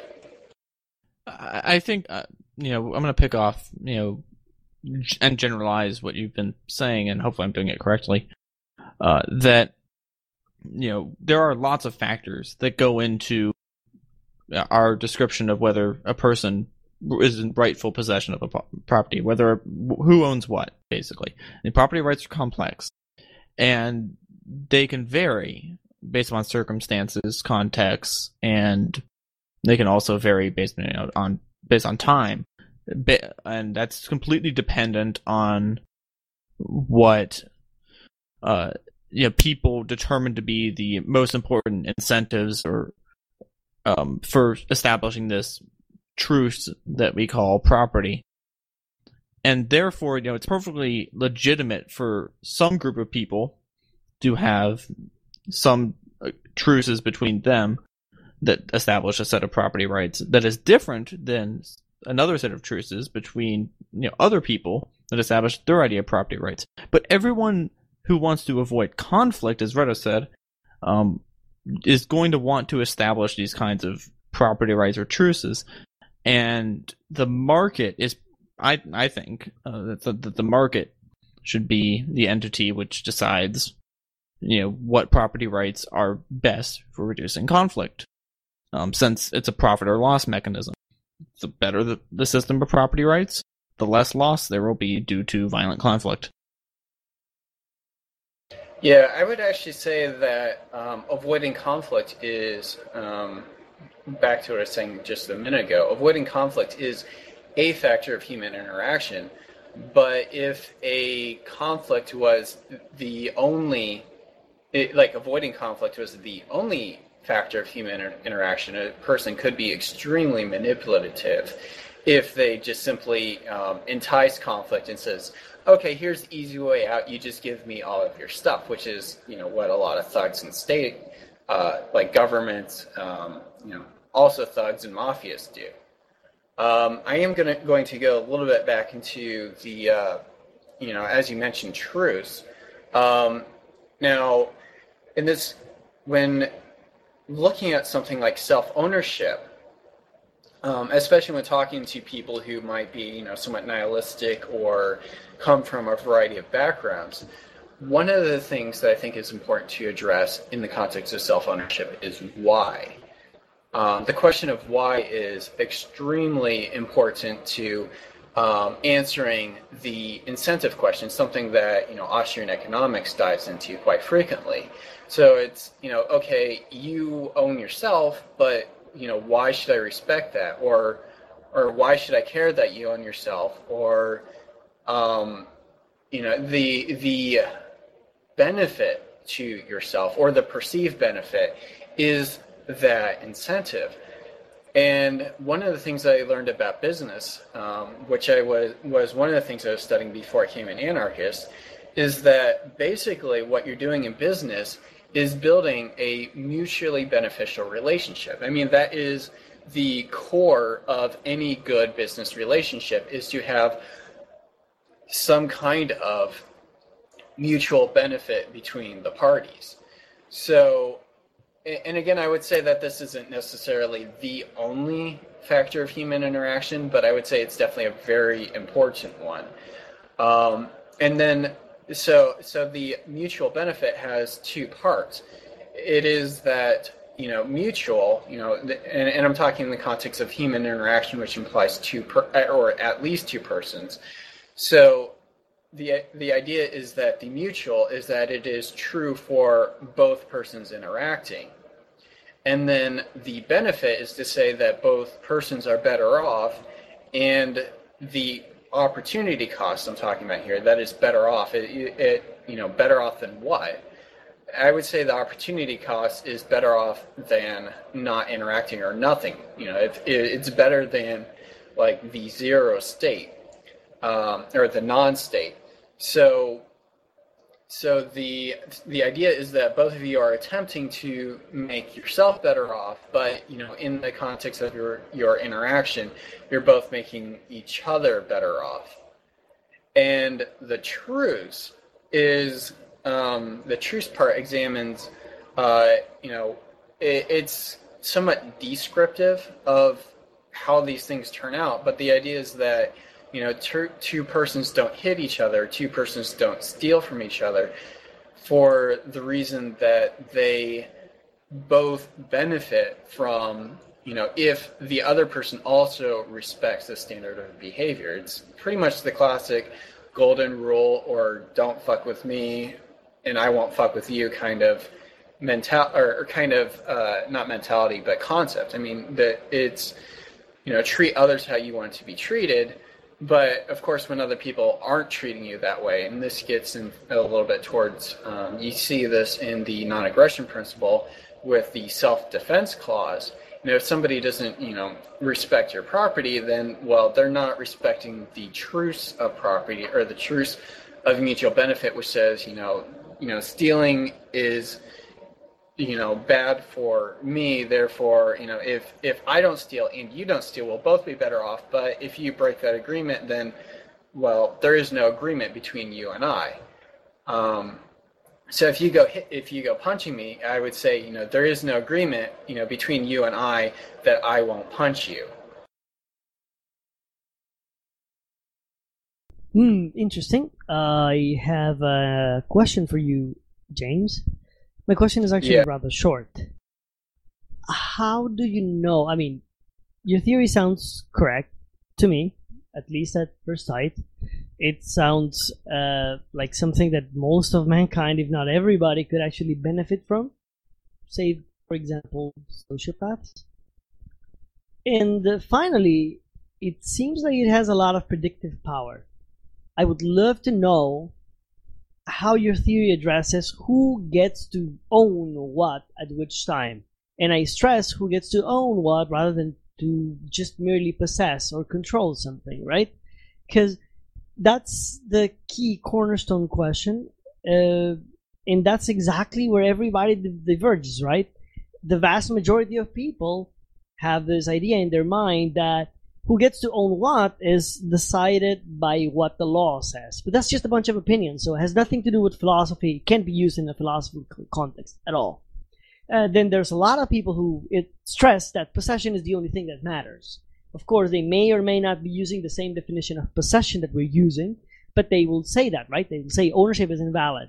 I think, uh, you know, I'm going to pick off, you know, and generalize what you've been saying, and hopefully I'm doing it correctly, uh, that, you know, there are lots of factors that go into our description of whether a person is in rightful possession of a property, whether who owns what, basically. And property rights are complex, and they can vary based on circumstances, contexts, and they can also vary based, you know, on based on time, and that's completely dependent on what uh, you know, people determine to be the most important incentives or Um, for establishing this truth that we call property. And therefore, you know, it's perfectly legitimate for some group of people to have some uh, truces between them that establish a set of property rights that is different than another set of truces between, you know, other people that establish their idea of property rights. But everyone who wants to avoid conflict, as Ruddo said, um, is going to want to establish these kinds of property rights or truces, and the market is I I think uh, that, the, that the market should be the entity which decides, you know, what property rights are best for reducing conflict. Um, since it's a profit or loss mechanism, the better the, the system of property rights, the less loss there will be due to violent conflict. Yeah, I would actually say that um, avoiding conflict is, um, back to what I was saying just a minute ago, avoiding conflict is a factor of human interaction. But if a conflict was the only, it, like avoiding conflict was the only factor of human inter- interaction, a person could be extremely manipulative if they just simply um, entice conflict and says, okay, here's the easy way out, you just give me all of your stuff, which is, you know, what a lot of thugs and state, uh, like governments, um, you know, also thugs and mafias do. Um, I am gonna, going to go a little bit back into the, uh, you know, as you mentioned, truce. Um, now, in this, when looking at something like self-ownership, Um, especially when talking to people who might be, you know, somewhat nihilistic or come from a variety of backgrounds, one of the things that I think is important to address in the context of self-ownership is why. Um, the question of why is extremely important to um, answering the incentive question, something that, you know, Austrian economics dives into quite frequently. So it's, you know, okay, you own yourself, but you know, why should I respect that? Or, or why should I care that you own yourself? Or, um, you know, the, the benefit to yourself or the perceived benefit is that incentive. And one of the things I learned about business, um, which I was, was one of the things I was studying before I became an anarchist, is that basically what you're doing in business is building a mutually beneficial relationship. I mean, that is the core of any good business relationship, is to have some kind of mutual benefit between the parties. So, and again, I would say that this isn't necessarily the only factor of human interaction, but I would say it's definitely a very important one. Um, and then So, so the mutual benefit has two parts. It is that, you know, mutual, you know, and, and I'm talking in the context of human interaction, which implies two, per, or at least two persons. So, the the idea is that the mutual is that it is true for both persons interacting, and then the benefit is to say that both persons are better off, and the opportunity cost I'm talking about here, that is better off. It, it, you know, better off than what? I would say the opportunity cost is better off than not interacting or nothing. You know, it, it, it's better than like the zero state, um, or the non-state. So, so the the idea is that both of you are attempting to make yourself better off, but you know, in the context of your your interaction, you're both making each other better off. And the truce is um, the truce part examines, uh, you know, it, it's somewhat descriptive of how these things turn out, but the idea is that, you know, two, two persons don't hit each other, two persons don't steal from each other, for the reason that they both benefit from, you know, if the other person also respects the standard of behavior. It's pretty much the classic golden rule, or don't fuck with me and I won't fuck with you kind of mental, or, or kind of, uh, not mentality, but concept. I mean, that it's, you know, treat others how you want to be treated. But of course, when other people aren't treating you that way, and this gets in a little bit towards, um, you see this in the non-aggression principle with the self-defense clause. You know, if somebody doesn't, you know, respect your property, then, well, they're not respecting the truce of property, or the truce of mutual benefit, which says, you know, you know, stealing is, you know, bad for me, therefore, you know, if if I don't steal and you don't steal, we'll both be better off. But if you break that agreement, then, well, there is no agreement between you and I. Um, so if you go hit, if you go punching me, I would say, you know, there is no agreement, you know, between you and I that I won't punch you. Hmm, interesting. I have a question for you, James. My question is actually Yeah. rather short. How do you know? I mean, your theory sounds correct to me, at least at first sight. It sounds uh, like something that most of mankind, if not everybody, could actually benefit from. Say, for example, sociopaths. And uh, finally, it seems like it has a lot of predictive power. I would love to know how your theory addresses who gets to own what at which time. And I stress who gets to own what rather than to just merely possess or control something, right? Because that's the key cornerstone question. Uh, and that's exactly where everybody diverges, right? The vast majority of people have this idea in their mind that who gets to own what is decided by what the law says. But that's just a bunch of opinions, so it has nothing to do with philosophy. It can't be used in a philosophical context at all. Uh, then there's a lot of people who it stress that possession is the only thing that matters. Of course, they may or may not be using the same definition of possession that we're using, but they will say that, right? They will say ownership is invalid.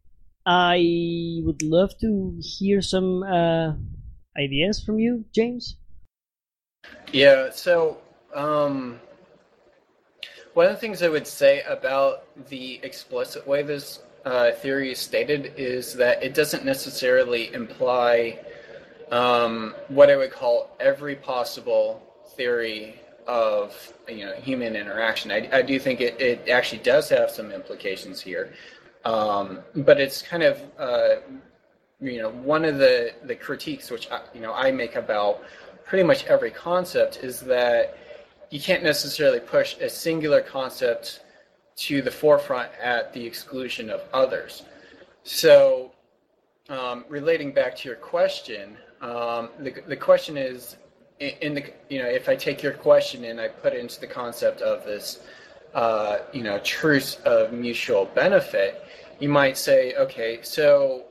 I would love to hear some uh, ideas from you, James. Yeah, so um, one of the things I would say about the explicit way this uh, theory is stated is that it doesn't necessarily imply um, what I would call every possible theory of you know human interaction. I, I do think it, it actually does have some implications here, um, but it's kind of uh, you know one of the, the critiques which I, you know I make about pretty much every concept is that you can't necessarily push a singular concept to the forefront at the exclusion of others. So, um, relating back to your question, um, the the question is, in the you know, if I take your question and I put it into the concept of this, uh, you know, truce of mutual benefit, you might say, okay, so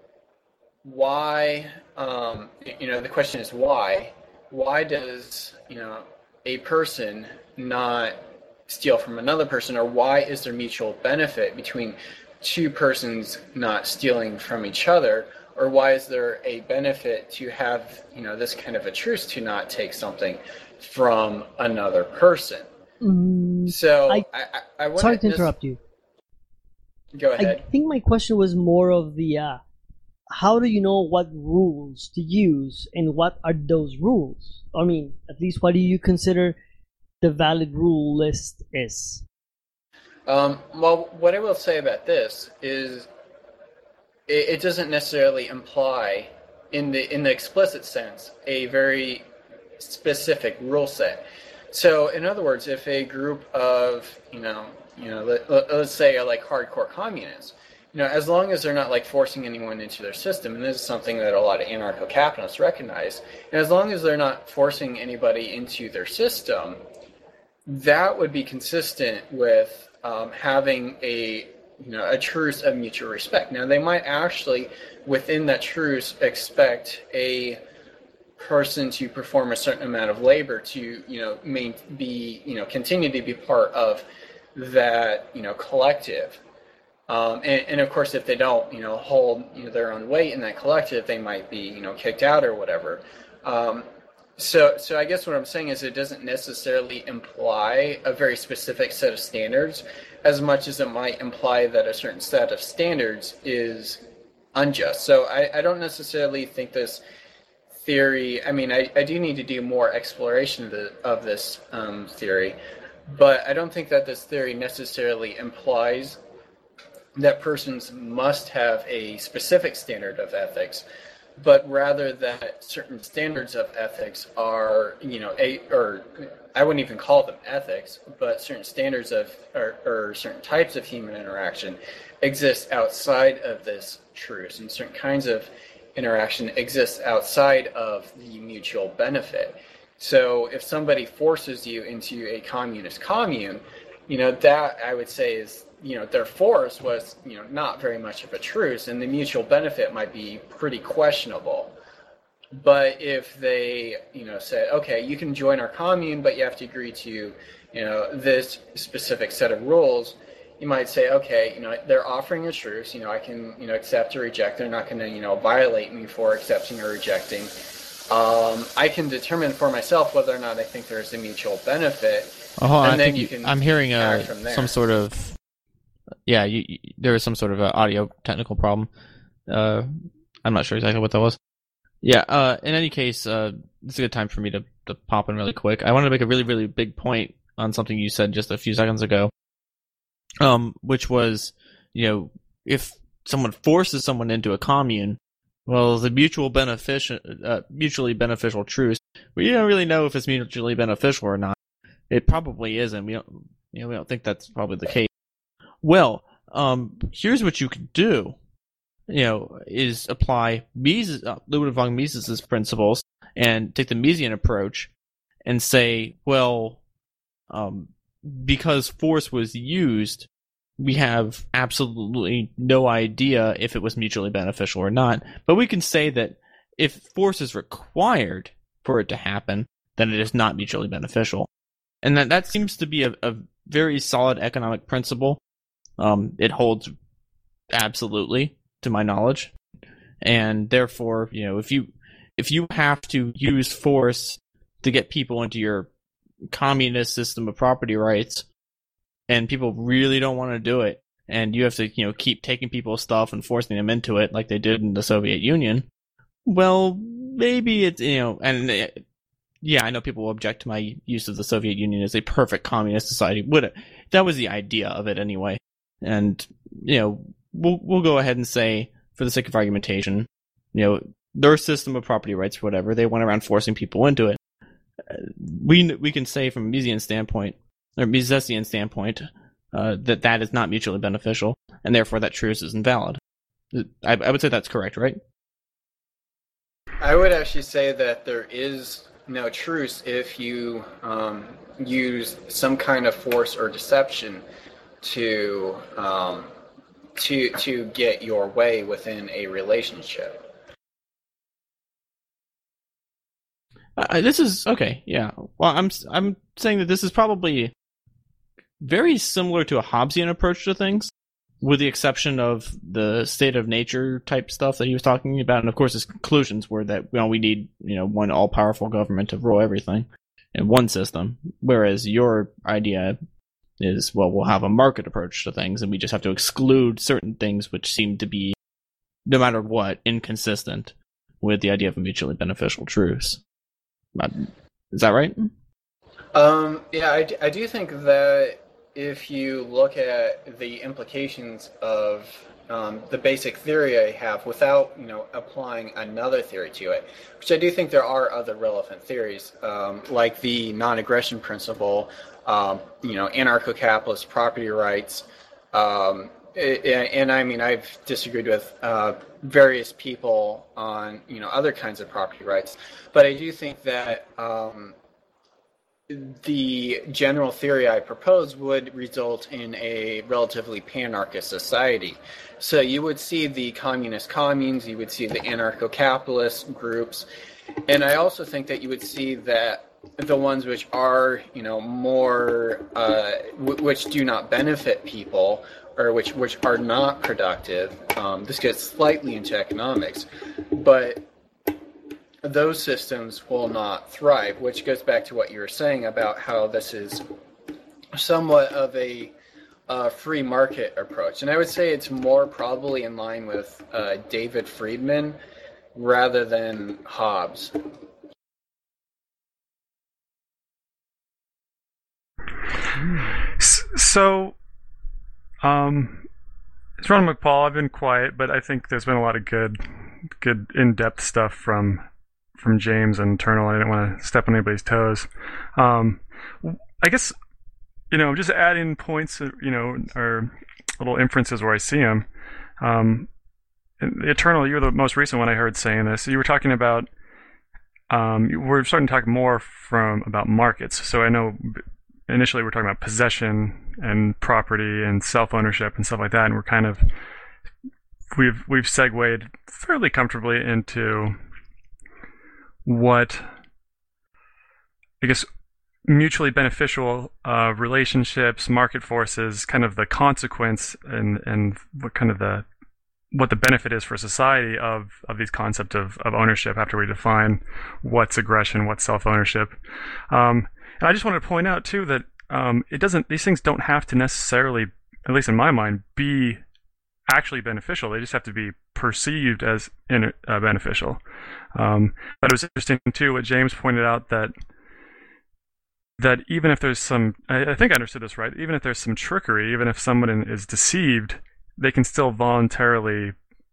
why, um, you know, the question is why. Why does, you know, a person not steal from another person, or why is there mutual benefit between two persons not stealing from each other, or why is there a benefit to have, you know, this kind of a truce to not take something from another person? Mm, So I, I, I, I want sorry to interrupt you. Go ahead. I think my question was more of the uh, how do you know what rules to use and what are those rules? I mean, at least what do you consider the valid rule list is? Um, well, what I will say about this is it, it doesn't necessarily imply, in the in the explicit sense, a very specific rule set. So, in other words, if a group of, you know, you know, let, let's say like hardcore communists, you know, as long as they're not like forcing anyone into their system, and this is something that a lot of anarcho-capitalists recognize, and as long as they're not forcing anybody into their system, that would be consistent with um, having a, you know, a truce of mutual respect. Now, they might actually, within that truce, expect a person to perform a certain amount of labor to, you know, main, be, you know, continue to be part of that, you know, collective. Um, and, and of course, if they don't, you know, hold you know, their own weight in that collective, they might be, you know, kicked out or whatever. Um, so, so I guess what I'm saying is it doesn't necessarily imply a very specific set of standards, as much as it might imply that a certain set of standards is unjust. So I, I don't necessarily think this theory. I mean, I, I do need to do more exploration of, the, of this um, theory, but I don't think that this theory necessarily implies that persons must have a specific standard of ethics, but rather that certain standards of ethics are, you know, a, or I wouldn't even call them ethics, but certain standards of, or, or certain types of human interaction exist outside of this truce, and certain kinds of interaction exists outside of the mutual benefit. So if somebody forces you into a communist commune, you know, that I would say is, you know, their force was, you know, not very much of a truce, and the mutual benefit might be pretty questionable. But if they, you know, said, okay, you can join our commune, but you have to agree to, you you know, this specific set of rules, you might say, okay, you know, they're offering a truce, you know, I can, you know, accept or reject. They're not going to, you know, violate me for accepting or rejecting. Um, I can determine for myself whether or not I think there's a mutual benefit. Oh, hold on, and I then think you you, can I'm hearing uh, act from there. some sort of yeah. You, you, there was some sort of uh, audio technical problem. Uh, I'm not sure exactly what that was. Yeah. Uh, in any case, uh, it's a good time for me to, to pop in really quick. I wanted to make a really really big point on something you said just a few seconds ago. Um, which was, you know, if someone forces someone into a commune, well, the mutual beneficial, uh, mutually beneficial truce, we don't really know if it's mutually beneficial or not. It probably isn't. We don't, you know, we don't think that's probably the case. Well, um, here's what you can do. You know, is apply Mises, uh, Ludwig von Mises's principles and take the Misesian approach and say, well, um, because force was used, we have absolutely no idea if it was mutually beneficial or not. But we can say that if force is required for it to happen, then it is not mutually beneficial. And that, that seems to be a, a very solid economic principle. Um, it holds absolutely, to my knowledge. And therefore, you know, if you if you have to use force to get people into your communist system of property rights, and people really don't want to do it, and you have to, you know, keep taking people's stuff and forcing them into it like they did in the Soviet Union, well, maybe it's, you know, and it, yeah, I know people will object to my use of the Soviet Union as a perfect communist society. Would it? That was the idea of it anyway. And, you know, we'll we'll go ahead and say, for the sake of argumentation, you know, their system of property rights, whatever, they went around forcing people into it. We we can say from a Misesian standpoint, or Misesian standpoint, uh, that that is not mutually beneficial, and therefore that truce is invalid. I, I would say that's correct, right? I would actually say that there is no truce if you um, use some kind of force or deception to um, to to get your way within a relationship. Uh, this is okay. Yeah. Well, I'm I'm saying that this is probably very similar to a Hobbesian approach to things, with the exception of the state of nature type stuff that he was talking about, and of course his conclusions were that, you know, we need, you know, one all powerful government to rule everything in one system, whereas your idea is, well, we'll have a market approach to things, and we just have to exclude certain things which seem to be, no matter what, inconsistent with the idea of a mutually beneficial truce. Is that right? Um, yeah, I, I do think that if you look at the implications of um, the basic theory I have without, you know, applying another theory to it, which I do think there are other relevant theories, um, like the non-aggression principle, um, you know, anarcho-capitalist property rights, um, and, and I mean, I've disagreed with uh, various people on, you know, other kinds of property rights, but I do think that um, the general theory I propose would result in a relatively panarchist society. So you would see the communist communes, you would see the anarcho-capitalist groups, and I also think that you would see that the ones which are, you know, more, uh, w- which do not benefit people, or which which are not productive. Um, this gets slightly into economics, but those systems will not thrive, which goes back to what you were saying about how this is somewhat of a uh, free market approach. And I would say it's more probably in line with uh, David Friedman rather than Hobbes. So, um, it's Ron McPaul. I've been quiet, but I think there's been a lot of good, good in-depth stuff from from James and Eternal. I didn't want to step on anybody's toes. Um, I guess, you know, just adding points, you know, or little inferences where I see them. Um, Eternal, you were the most recent one I heard saying this. You were talking about, um, we're starting to talk more from about markets. So I know initially we're talking about possession and property and self-ownership and stuff like that, and we're kind of we've we've segued fairly comfortably into what I guess mutually beneficial uh, relationships, market forces, kind of the consequence and and what kind of the what the benefit is for society of of these concepts of, of ownership after we define what's aggression, what's self-ownership. Um, and I just wanted to point out too that um, it doesn't; these things don't have to necessarily, at least in my mind, be actually beneficial. They just have to be perceived as in, uh, beneficial. Um, but it was interesting too what James pointed out that that even if there's some, I, I think I understood this right, even if there's some trickery, even if someone is deceived, they can still voluntarily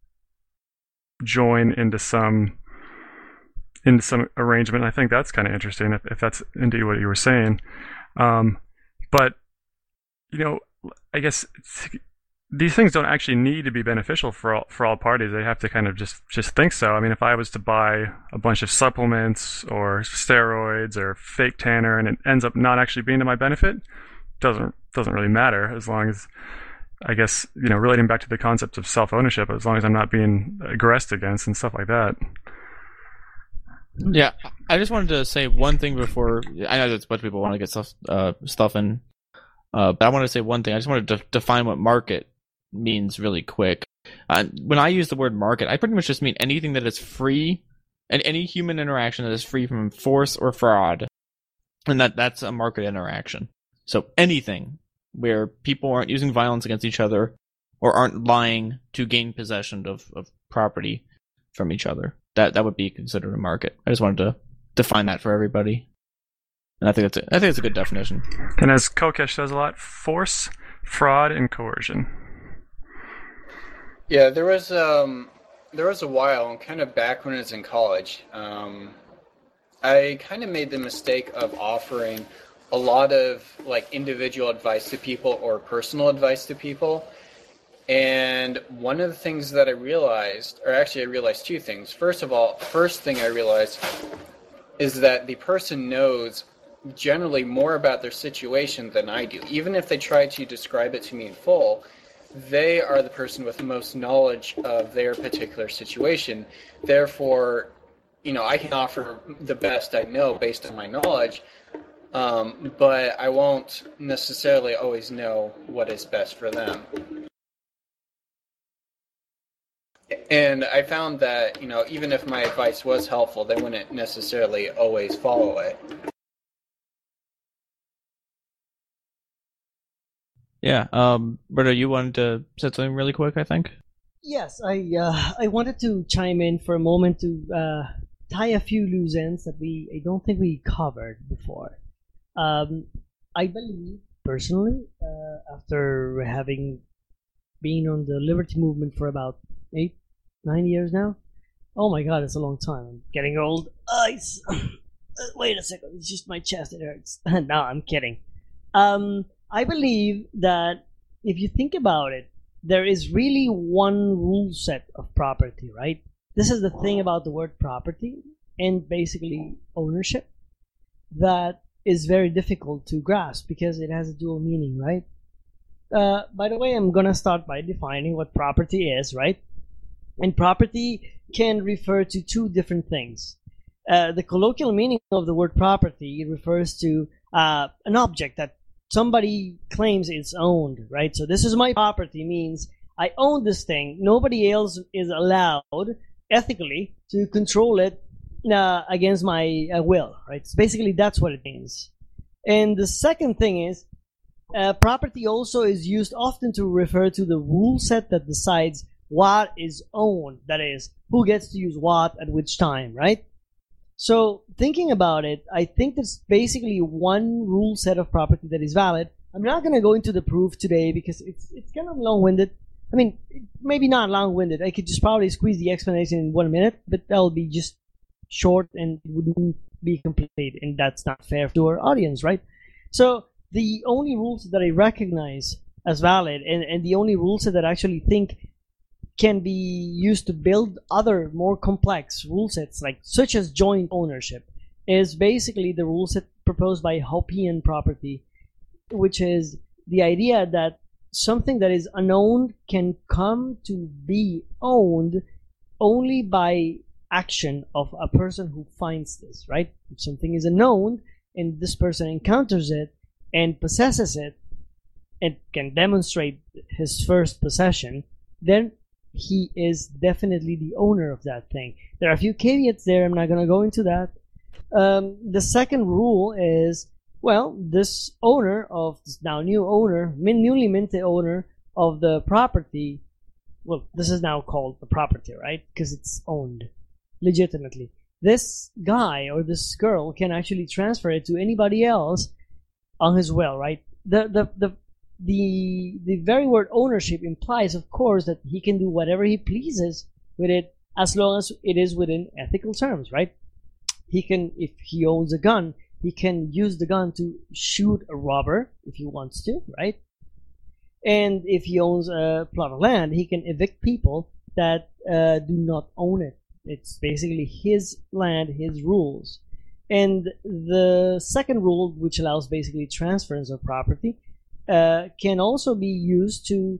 join into some into some arrangement. I think that's kind of interesting if, if that's indeed what you were saying. Um, but, you know, I guess these things don't actually need to be beneficial for all, for all parties. They have to kind of just, just think so. I mean, if I was to buy a bunch of supplements or steroids or fake tanner and it ends up not actually being to my benefit, doesn't doesn't really matter as long as, I guess, you know, relating back to the concept of self-ownership, as long as I'm not being aggressed against and stuff like that. Yeah, I just wanted to say one thing before. I know that a bunch of people want to get stuff uh, stuff in, uh, but I want to say one thing. I just wanted to define what market means really quick. Uh, when I use the word market, I pretty much just mean anything that is free, and any human interaction that is free from force or fraud, and that that's a market interaction. So anything where people aren't using violence against each other or aren't lying to gain possession of, of property from each other. That that would be considered a market. I just wanted to define that for everybody. And I think that's a, I think it's a good definition. And as Kokesh says a lot, force, fraud, and coercion. Yeah, there was um there was a while, kind of back when I was in college, um, I kind of made the mistake of offering a lot of like individual advice to people or personal advice to people. And one of the things that I realized, or actually I realized two things. First of all, first thing I realized is that the person knows generally more about their situation than I do. Even if they try to describe it to me in full, they are the person with the most knowledge of their particular situation. Therefore, you know, I can offer the best I know based on my knowledge, um, but I won't necessarily always know what is best for them. And I found that, you know, even if my advice was helpful, they wouldn't necessarily always follow it. Yeah, um, Berto, you wanted to say something really quick, I think? Yes, I uh, I wanted to chime in for a moment to uh, tie a few loose ends that we I don't think we covered before. Um, I believe, personally, uh, after having been on the liberty movement for about eight, nine years now. Oh my god, it's a long time. I'm getting old. Ice. Wait a second, it's just my chest, it hurts. No, I'm kidding. Um, I believe that if you think about it, there is really one rule set of property, right? This is the thing about the word property and basically ownership that is very difficult to grasp because it has a dual meaning, right? Uh, by the way, I'm gonna start by defining what property is, right? And property can refer to two different things. Uh, the colloquial meaning of the word property refers to uh, an object that somebody claims it's owned, right? So this is my property means I own this thing. Nobody else is allowed ethically to control it uh, against my uh, will, right? So basically, that's what it means. And the second thing is, uh, property also is used often to refer to the rule set that decides what is owned, that is, who gets to use what at which time, right? So thinking about it, I think there's basically one rule set of property that is valid. I'm not going to go into the proof today because it's it's kind of long-winded. I mean, maybe not long-winded. I could just probably squeeze the explanation in one minute, but that'll be just short and it wouldn't be complete, and that's not fair to our audience, right? So the only rules that I recognize as valid and, and the only rules that I actually think can be used to build other more complex rule sets, like such as joint ownership, is basically the rule set proposed by Hoppian property, which is the idea that something that is unowned can come to be owned only by action of a person who finds this, right? If something is unknown, and this person encounters it and possesses it and can demonstrate his first possession, then he is definitely the owner of that thing. There are a few caveats there. I'm not going to go into that. Um, the second rule is, well, this owner of this now new owner, newly minted owner of the property, well, this is now called the property, right? Because it's owned legitimately. This guy or this girl can actually transfer it to anybody else on his will, right? The the the the the very word ownership implies, of course, that he can do whatever he pleases with it as long as it is within ethical terms, right? He can, if he owns a gun, he can use the gun to shoot a robber if he wants to, right? And if he owns a plot of land, he can evict people that uh, do not own it. It's basically his land, his rules. And the second rule, which allows basically transference of property, uh, can also be used to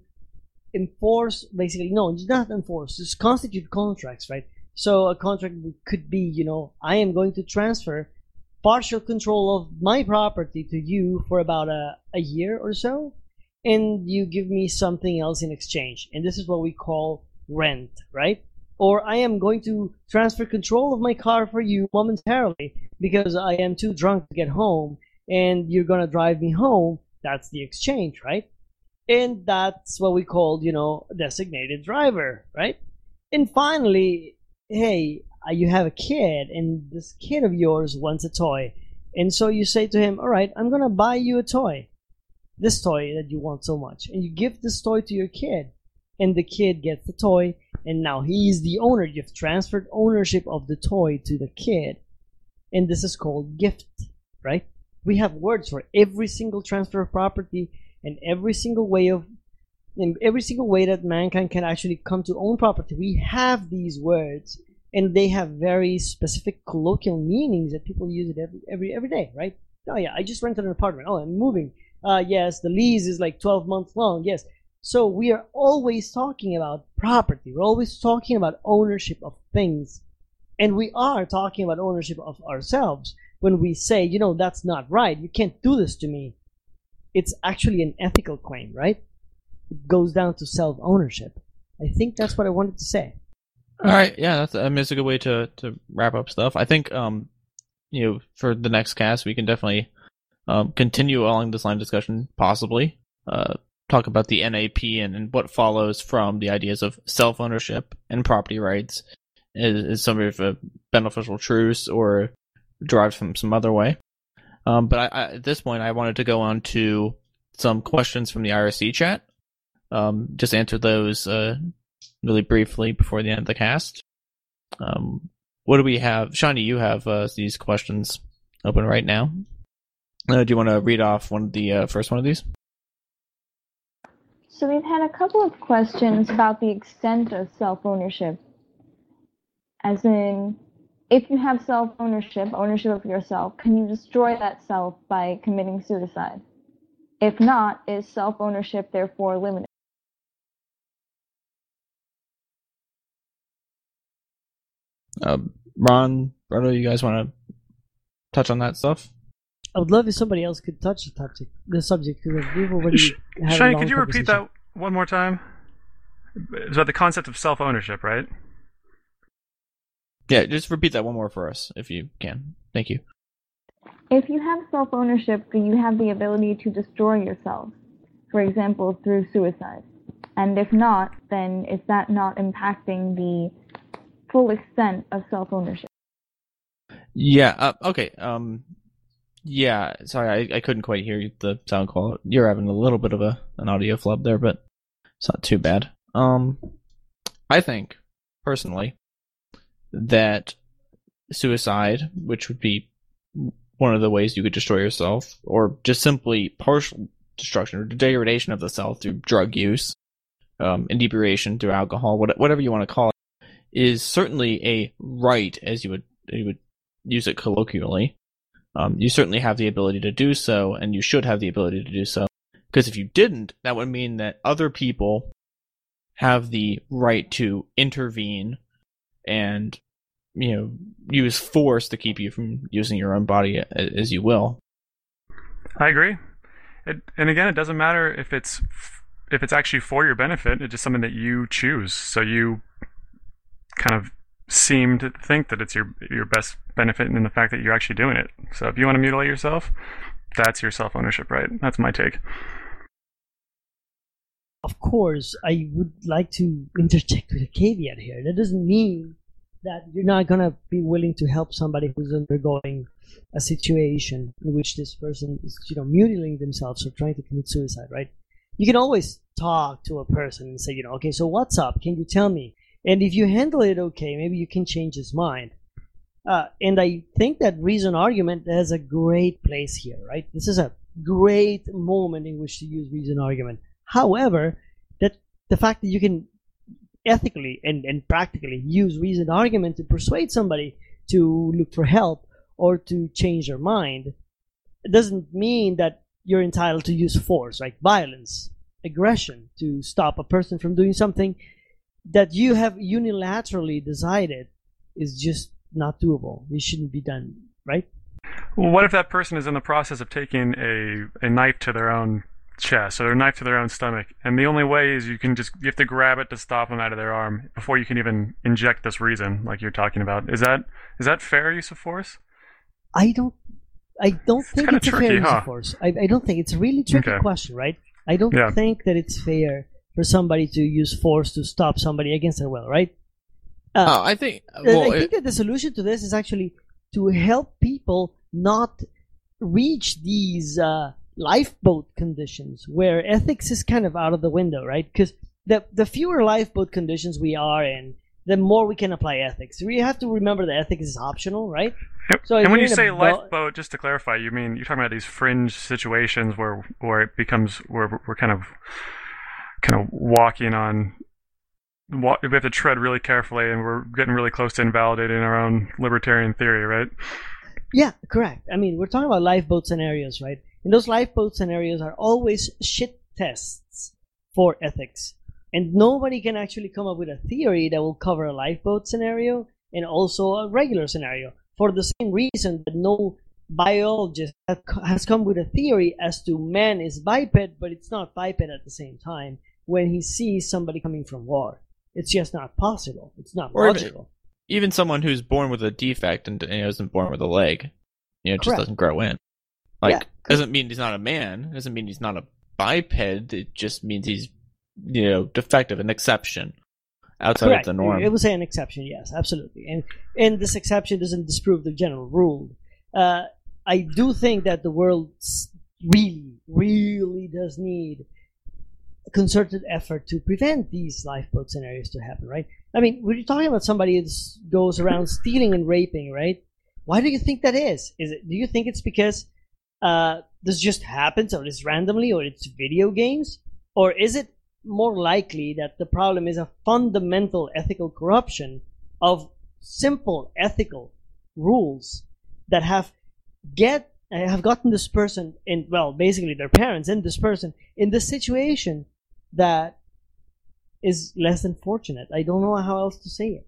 enforce, basically, no, not enforce, just constitute contracts, right? So a contract could be, you know, I am going to transfer partial control of my property to you for about a, a year or so, and you give me something else in exchange. And this is what we call rent, right? Or I am going to transfer control of my car for you momentarily because I am too drunk to get home, and you're going to drive me home. That's the exchange, right? And that's what we call, you know, designated driver, right? And finally, hey, you have a kid, and this kid of yours wants a toy. And so you say to him, all right, I'm going to buy you a toy, this toy that you want so much. And you give this toy to your kid, and the kid gets the toy, and now he's the owner. You've transferred ownership of the toy to the kid. And this is called gift, right? We have words for every single transfer of property and every single way of in every single way that mankind can actually come to own property. We have these words, and they have very specific colloquial meanings that people use it every every every day, right? Oh yeah, I just rented an apartment. Oh, I'm moving. Uh, yes, the lease is like twelve months long. Yes. So we are always talking about property. We're always talking about ownership of things. And we are talking about ownership of ourselves when we say, you know, that's not right. You can't do this to me. It's actually an ethical claim, right? It goes down to self-ownership. I think that's what I wanted to say. All right, yeah, that's I mean, it's a good way to, to wrap up stuff. I think, um, you know, for the next cast, we can definitely um, continue along this line of discussion, possibly. Uh, talk about the N A P and, and what follows from the ideas of self-ownership and property rights. Is, is some of a beneficial truce or derived from some other way? Um, but I, I, at this point, I wanted to go on to some questions from the I R C chat. Um, just answer those uh, really briefly before the end of the cast. Um, what do we have? Shani, you have uh, these questions open right now. Uh, do you want to read off one of the uh, first one of these? So we've had a couple of questions about the extent of self-ownership. As in, if you have self-ownership, ownership of yourself, can you destroy that self by committing suicide? If not, is self-ownership therefore limited? Uh, Ron, Brother, you guys want to touch on that stuff? I would love if somebody else could touch the subject, the subject because we've already Sh- had a Shani, long could you repeat conversation. that one more time? It's about the concept of self-ownership, right? Yeah, just repeat that one more for us, if you can. Thank you. If you have self-ownership, do you have the ability to destroy yourself? For example, through suicide. And if not, then is that not impacting the full extent of self-ownership? Yeah, uh, okay. Um, yeah, sorry, I, I couldn't quite hear the sound quality. You're having a little bit of a an audio flub there, but it's not too bad. Um, I think, personally, that suicide, which would be one of the ways you could destroy yourself, or just simply partial destruction or degradation of the self through drug use, um, inebriation through alcohol, whatever you want to call it, is certainly a right, as you would you would use it colloquially. Um, you certainly have the ability to do so, and you should have the ability to do so. Because if you didn't, that would mean that other people have the right to intervene and you know, use force to keep you from using your own body as you will. I agree. It, and again, it doesn't matter if it's if it's actually for your benefit. It's just something that you choose. So you kind of seem to think that it's your your best benefit in the fact that you're actually doing it. So if you want to mutilate yourself, that's your self-ownership, right? That's my take. Of course, I would like to interject with a caveat here. That doesn't mean that you're not going to be willing to help somebody who's undergoing a situation in which this person is, you know, mutilating themselves or trying to commit suicide, right? You can always talk to a person and say, you know, okay, so what's up? Can you tell me? And if you handle it okay, maybe you can change his mind. Uh, and I think that reason argument has a great place here, right? This is a great moment in which to use reason argument. However, that the fact that you can ethically and, and practically use reasoned argument to persuade somebody to look for help or to change their mind, it doesn't mean that you're entitled to use force, like violence, aggression, to stop a person from doing something that you have unilaterally decided is just not doable. It shouldn't be done, right? Well, what if that person is in the process of taking a, a knife to their own chest or a knife to their own stomach, and the only way is you can just you have to grab it to stop them out of their arm before you can even inject this reason, like you're talking about. Is that is that fair use of force? I don't I don't It's think kinda it's a tricky, fair use huh? of force. I, I don't think it's a really tricky Okay. question, right? I don't Yeah. think that it's fair for somebody to use force to stop somebody against their will, right? Uh, Oh, I think. Uh, Well, I think it, that the solution to this is actually to help people not reach these uh, lifeboat conditions where ethics is kind of out of the window, right? Because the the fewer lifeboat conditions we are in, the more we can apply ethics. We have to remember that ethics is optional, right? So if And when you're you in a say bo- lifeboat, just to clarify, you mean you're talking about these fringe situations where where it becomes where we're kind of kind of walking on. wa- We have to tread really carefully, and we're getting really close to invalidating our own libertarian theory, right? Yeah, correct. I mean, we're talking about lifeboat scenarios, right? And those lifeboat scenarios are always shit tests for ethics. And nobody can actually come up with a theory that will cover a lifeboat scenario and also a regular scenario, for the same reason that no biologist has come with a theory as to man is biped, but it's not biped at the same time when he sees somebody coming from war. It's just not possible. It's not Or even- logical. even someone who's born with a defect and, you know, isn't born with a leg, you know, just Correct. doesn't grow in. Like, Yeah, correct. doesn't mean he's not a man. Doesn't mean he's not a biped. It just means he's, you know, defective, an exception outside Correct. of the norm. It was an exception, yes, absolutely. And and this exception doesn't disprove the general rule. Uh, I do think that the world s- really, really does need a concerted effort to prevent these lifeboat scenarios to happen, right? I mean, we're talking about somebody that goes around stealing and raping, right? Why do you think that is? Is it? Do you think it's because uh, this just happens, or it's randomly, or it's video games, or is it more likely that the problem is a fundamental ethical corruption of simple ethical rules that have get have gotten this person in, well, basically their parents and this person in this situation that is less than fortunate. I don't know how else to say it.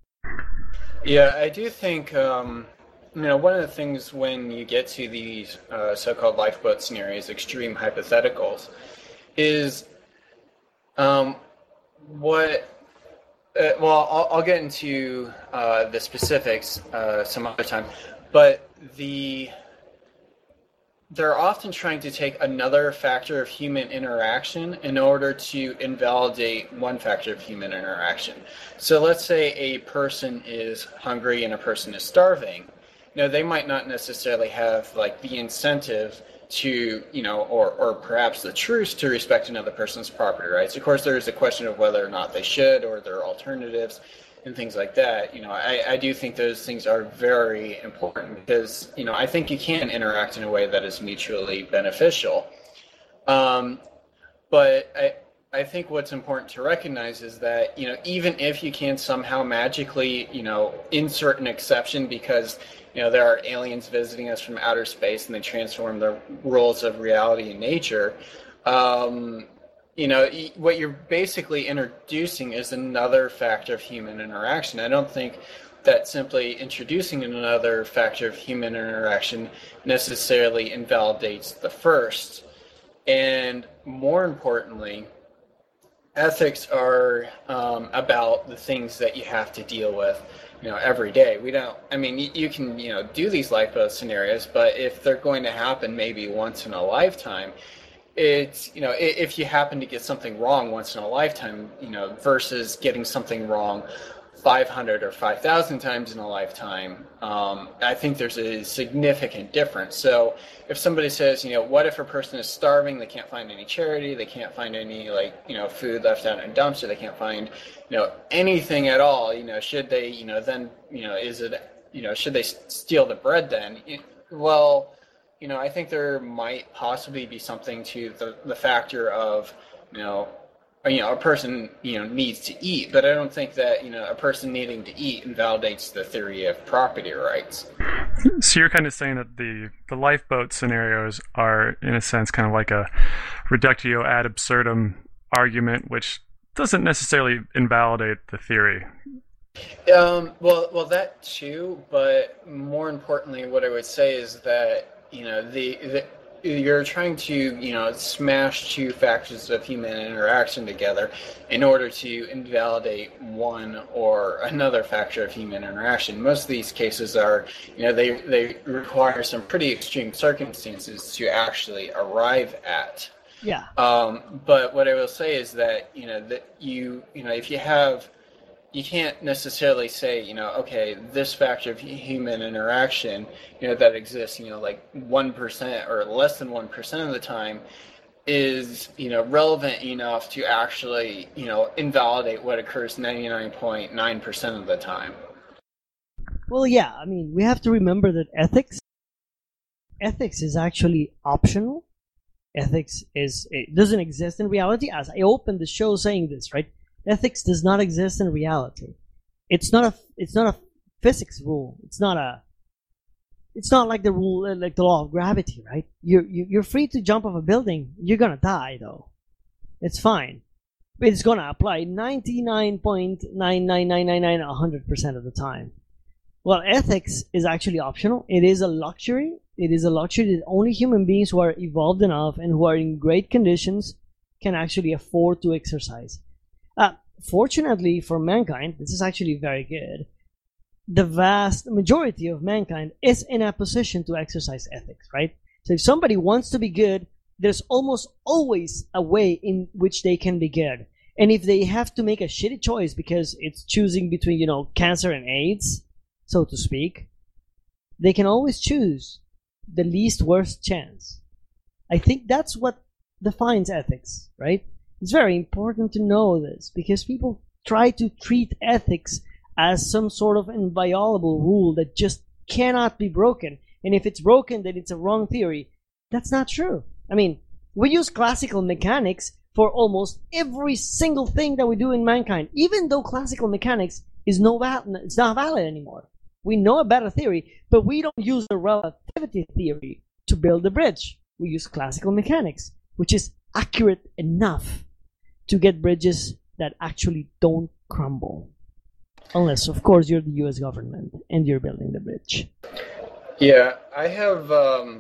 Yeah, I do think, um, you know, one of the things when you get to these uh, so-called lifeboat scenarios, extreme hypotheticals, is um, what, uh, well, I'll, I'll get into uh, the specifics uh, some other time, but the they're often trying to take another factor of human interaction in order to invalidate one factor of human interaction. So let's say a person is hungry and a person is starving. You know, they might not necessarily have like the incentive to, you know, or, or perhaps the truce to respect another person's property rights. Of course, there is a question of whether or not they should, or there are alternatives and things like that. You know, I, I do think those things are very important because, you know, I think you can interact in a way that is mutually beneficial. Um, but I, I think what's important to recognize is that, you know, even if you can somehow magically, you know, insert an exception because, you know, there are aliens visiting us from outer space and they transform the rules of reality and nature, um, you know, what you're basically introducing is another factor of human interaction. I don't think that simply introducing another factor of human interaction necessarily invalidates the first. And more importantly, ethics are um, about the things that you have to deal with, you know, every day. We don't, I mean, you, you can, you know, do these lifeboat scenarios, but if they're going to happen maybe once in a lifetime, it's, you know, if you happen to get something wrong once in a lifetime, you know, versus getting something wrong five hundred or five thousand times in a lifetime, um, I think there's a significant difference. So if somebody says, you know, what if a person is starving, they can't find any charity, they can't find any, like, you know, food left out in a dumpster, they can't find, you know, anything at all, you know, should they, you know, then, you know, is it, you know, should they steal the bread then? Well, you know, I think there might possibly be something to the, the factor of, you know, you know, a person, you know, needs to eat, but I don't think that, you know, a person needing to eat invalidates the theory of property rights. So you're kind of saying that the, the lifeboat scenarios are, in a sense, kind of like a reductio ad absurdum argument, which doesn't necessarily invalidate the theory. Um, well, well, that too, but more importantly, what I would say is that, you know, the, the you're trying to, you know, smash two factors of human interaction together in order to invalidate one or another factor of human interaction. Most of these cases are, you know, they they require some pretty extreme circumstances to actually arrive at. Yeah. Um, but what I will say is that, you know, that you, you know, if you have, you can't necessarily say, you know, okay, this factor of human interaction, you know, that exists, you know, like one percent or less than one percent of the time is, you know, relevant enough to actually, you know, invalidate what occurs ninety-nine point nine percent of the time. Well, yeah, I mean, we have to remember that ethics, ethics is actually optional. Ethics is, it doesn't exist in reality. As I opened the show saying this, right? Ethics does not exist in reality. It's not a, it's not a physics rule. It's not a, it's not like the rule, like the law of gravity, right? You're, you're free to jump off a building. You're gonna die though. It's fine. It's gonna apply ninety-nine point nine nine nine nine nine one hundred percent of the time. Well, ethics is actually optional. It is a luxury. It is a luxury that only human beings who are evolved enough and who are in great conditions can actually afford to exercise. Uh, fortunately for mankind, this is actually very good. The vast majority of mankind is in a position to exercise ethics, right? So if somebody wants to be good, there's almost always a way in which they can be good. And if they have to make a shitty choice because it's choosing between, you know, cancer and AIDS, so to speak, they can always choose the least worst chance. I think that's what defines ethics, right? It's very important to know this because people try to treat ethics as some sort of inviolable rule that just cannot be broken. And if it's broken, then it's a wrong theory. That's not true. I mean, we use classical mechanics for almost every single thing that we do in mankind, even though classical mechanics is no val- it's not valid anymore. We know a better theory, but we don't use the relativity theory to build the bridge. We use classical mechanics, which is accurate enough to get bridges that actually don't crumble. Unless, of course, you're the U S government and you're building the bridge. Yeah, I have um,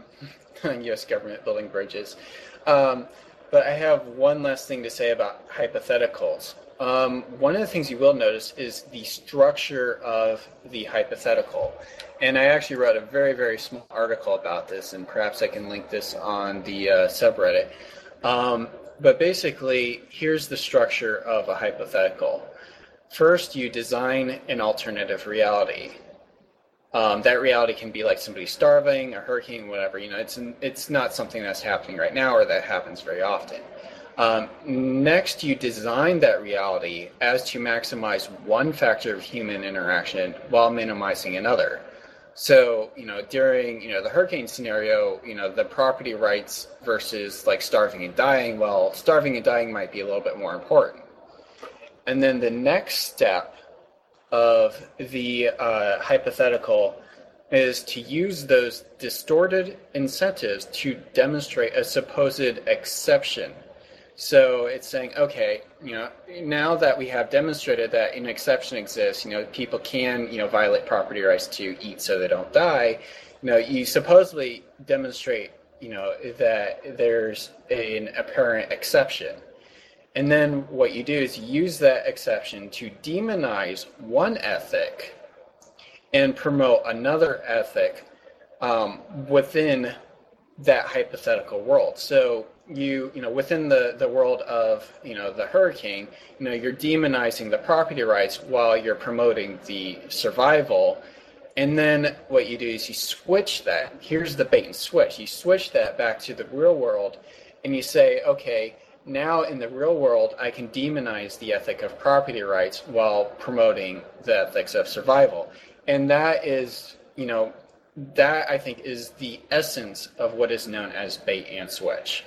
U S government building bridges. Um, but I have one last thing to say about hypotheticals. Um, one of the things you will notice is the structure of the hypothetical. And I actually wrote a very, very small article about this, and perhaps I can link this on the uh, subreddit. Um, but basically, here's the structure of a hypothetical. First, you design an alternative reality. Um, that reality can be like somebody starving, a hurricane, whatever. You know, it's it's not something that's happening right now or that happens very often. Um, next, you design that reality as to maximize one factor of human interaction while minimizing another. So, you know, during, you know, the hurricane scenario, you know, the property rights versus like starving and dying, well, starving and dying might be a little bit more important. And then the next step of the uh, hypothetical is to use those distorted incentives to demonstrate a supposed exception So it's saying, okay, you know, now that we have demonstrated that an exception exists, you know, people can, you know, violate property rights to eat so they don't die. You know, you supposedly demonstrate, you know, that there's an apparent exception. And then what you do is use that exception to demonize one ethic and promote another ethic um, within that hypothetical world. So you, you know, within the, the world of, you know, the hurricane, you know, you're demonizing the property rights while you're promoting the survival. And then what you do is you switch that. Here's the bait and switch. You switch that back to the real world and you say, okay, now in the real world, I can demonize the ethic of property rights while promoting the ethics of survival. And that is, you know, that I think is the essence of what is known as bait and switch.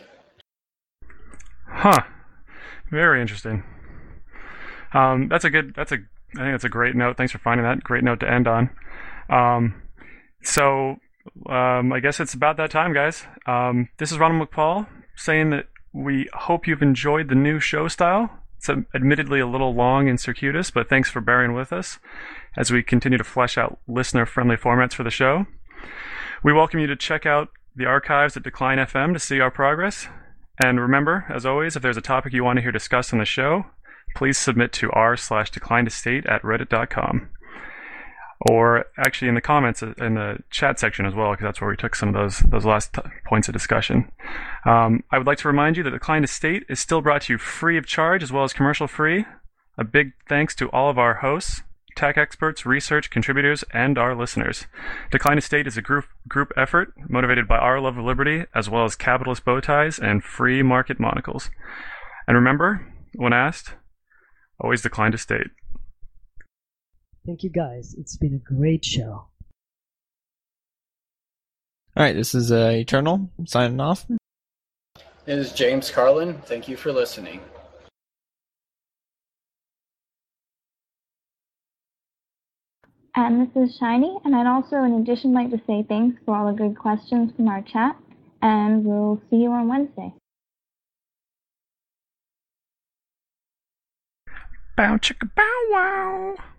Huh. Very interesting. Um, that's a good, that's a, I think that's a great note. Thanks for finding that. Great note to end on. Um, so, um, I guess it's about that time, guys. Um, this is Ronald McPaul saying that we hope you've enjoyed the new show style. It's admittedly a little long and circuitous, but thanks for bearing with us as we continue to flesh out listener-friendly formats for the show. We welcome you to check out the archives at Decline F M to see our progress. And remember, as always, if there's a topic you want to hear discussed on the show, please submit to r slash declined estate at reddit dot com. Or actually in the comments in the chat section as well, because that's where we took some of those those last t- points of discussion. Um, I would like to remind you that Declined Estate is still brought to you free of charge as well as commercial free. A big thanks to all of our hosts, tech experts, research contributors, and our listeners. Declined Estate is a group group effort motivated by our love of liberty as well as capitalist bow ties and free market monocles. And remember, when asked, always decline to state. Thank you, guys. It's been a great show. All right, this is uh, Eternal signing off. This is James Carlin. Thank you for listening. And this is Shiny, and I'd also, in addition, like to say thanks for all the good questions from our chat, and we'll see you on Wednesday. Bow chicka bow wow.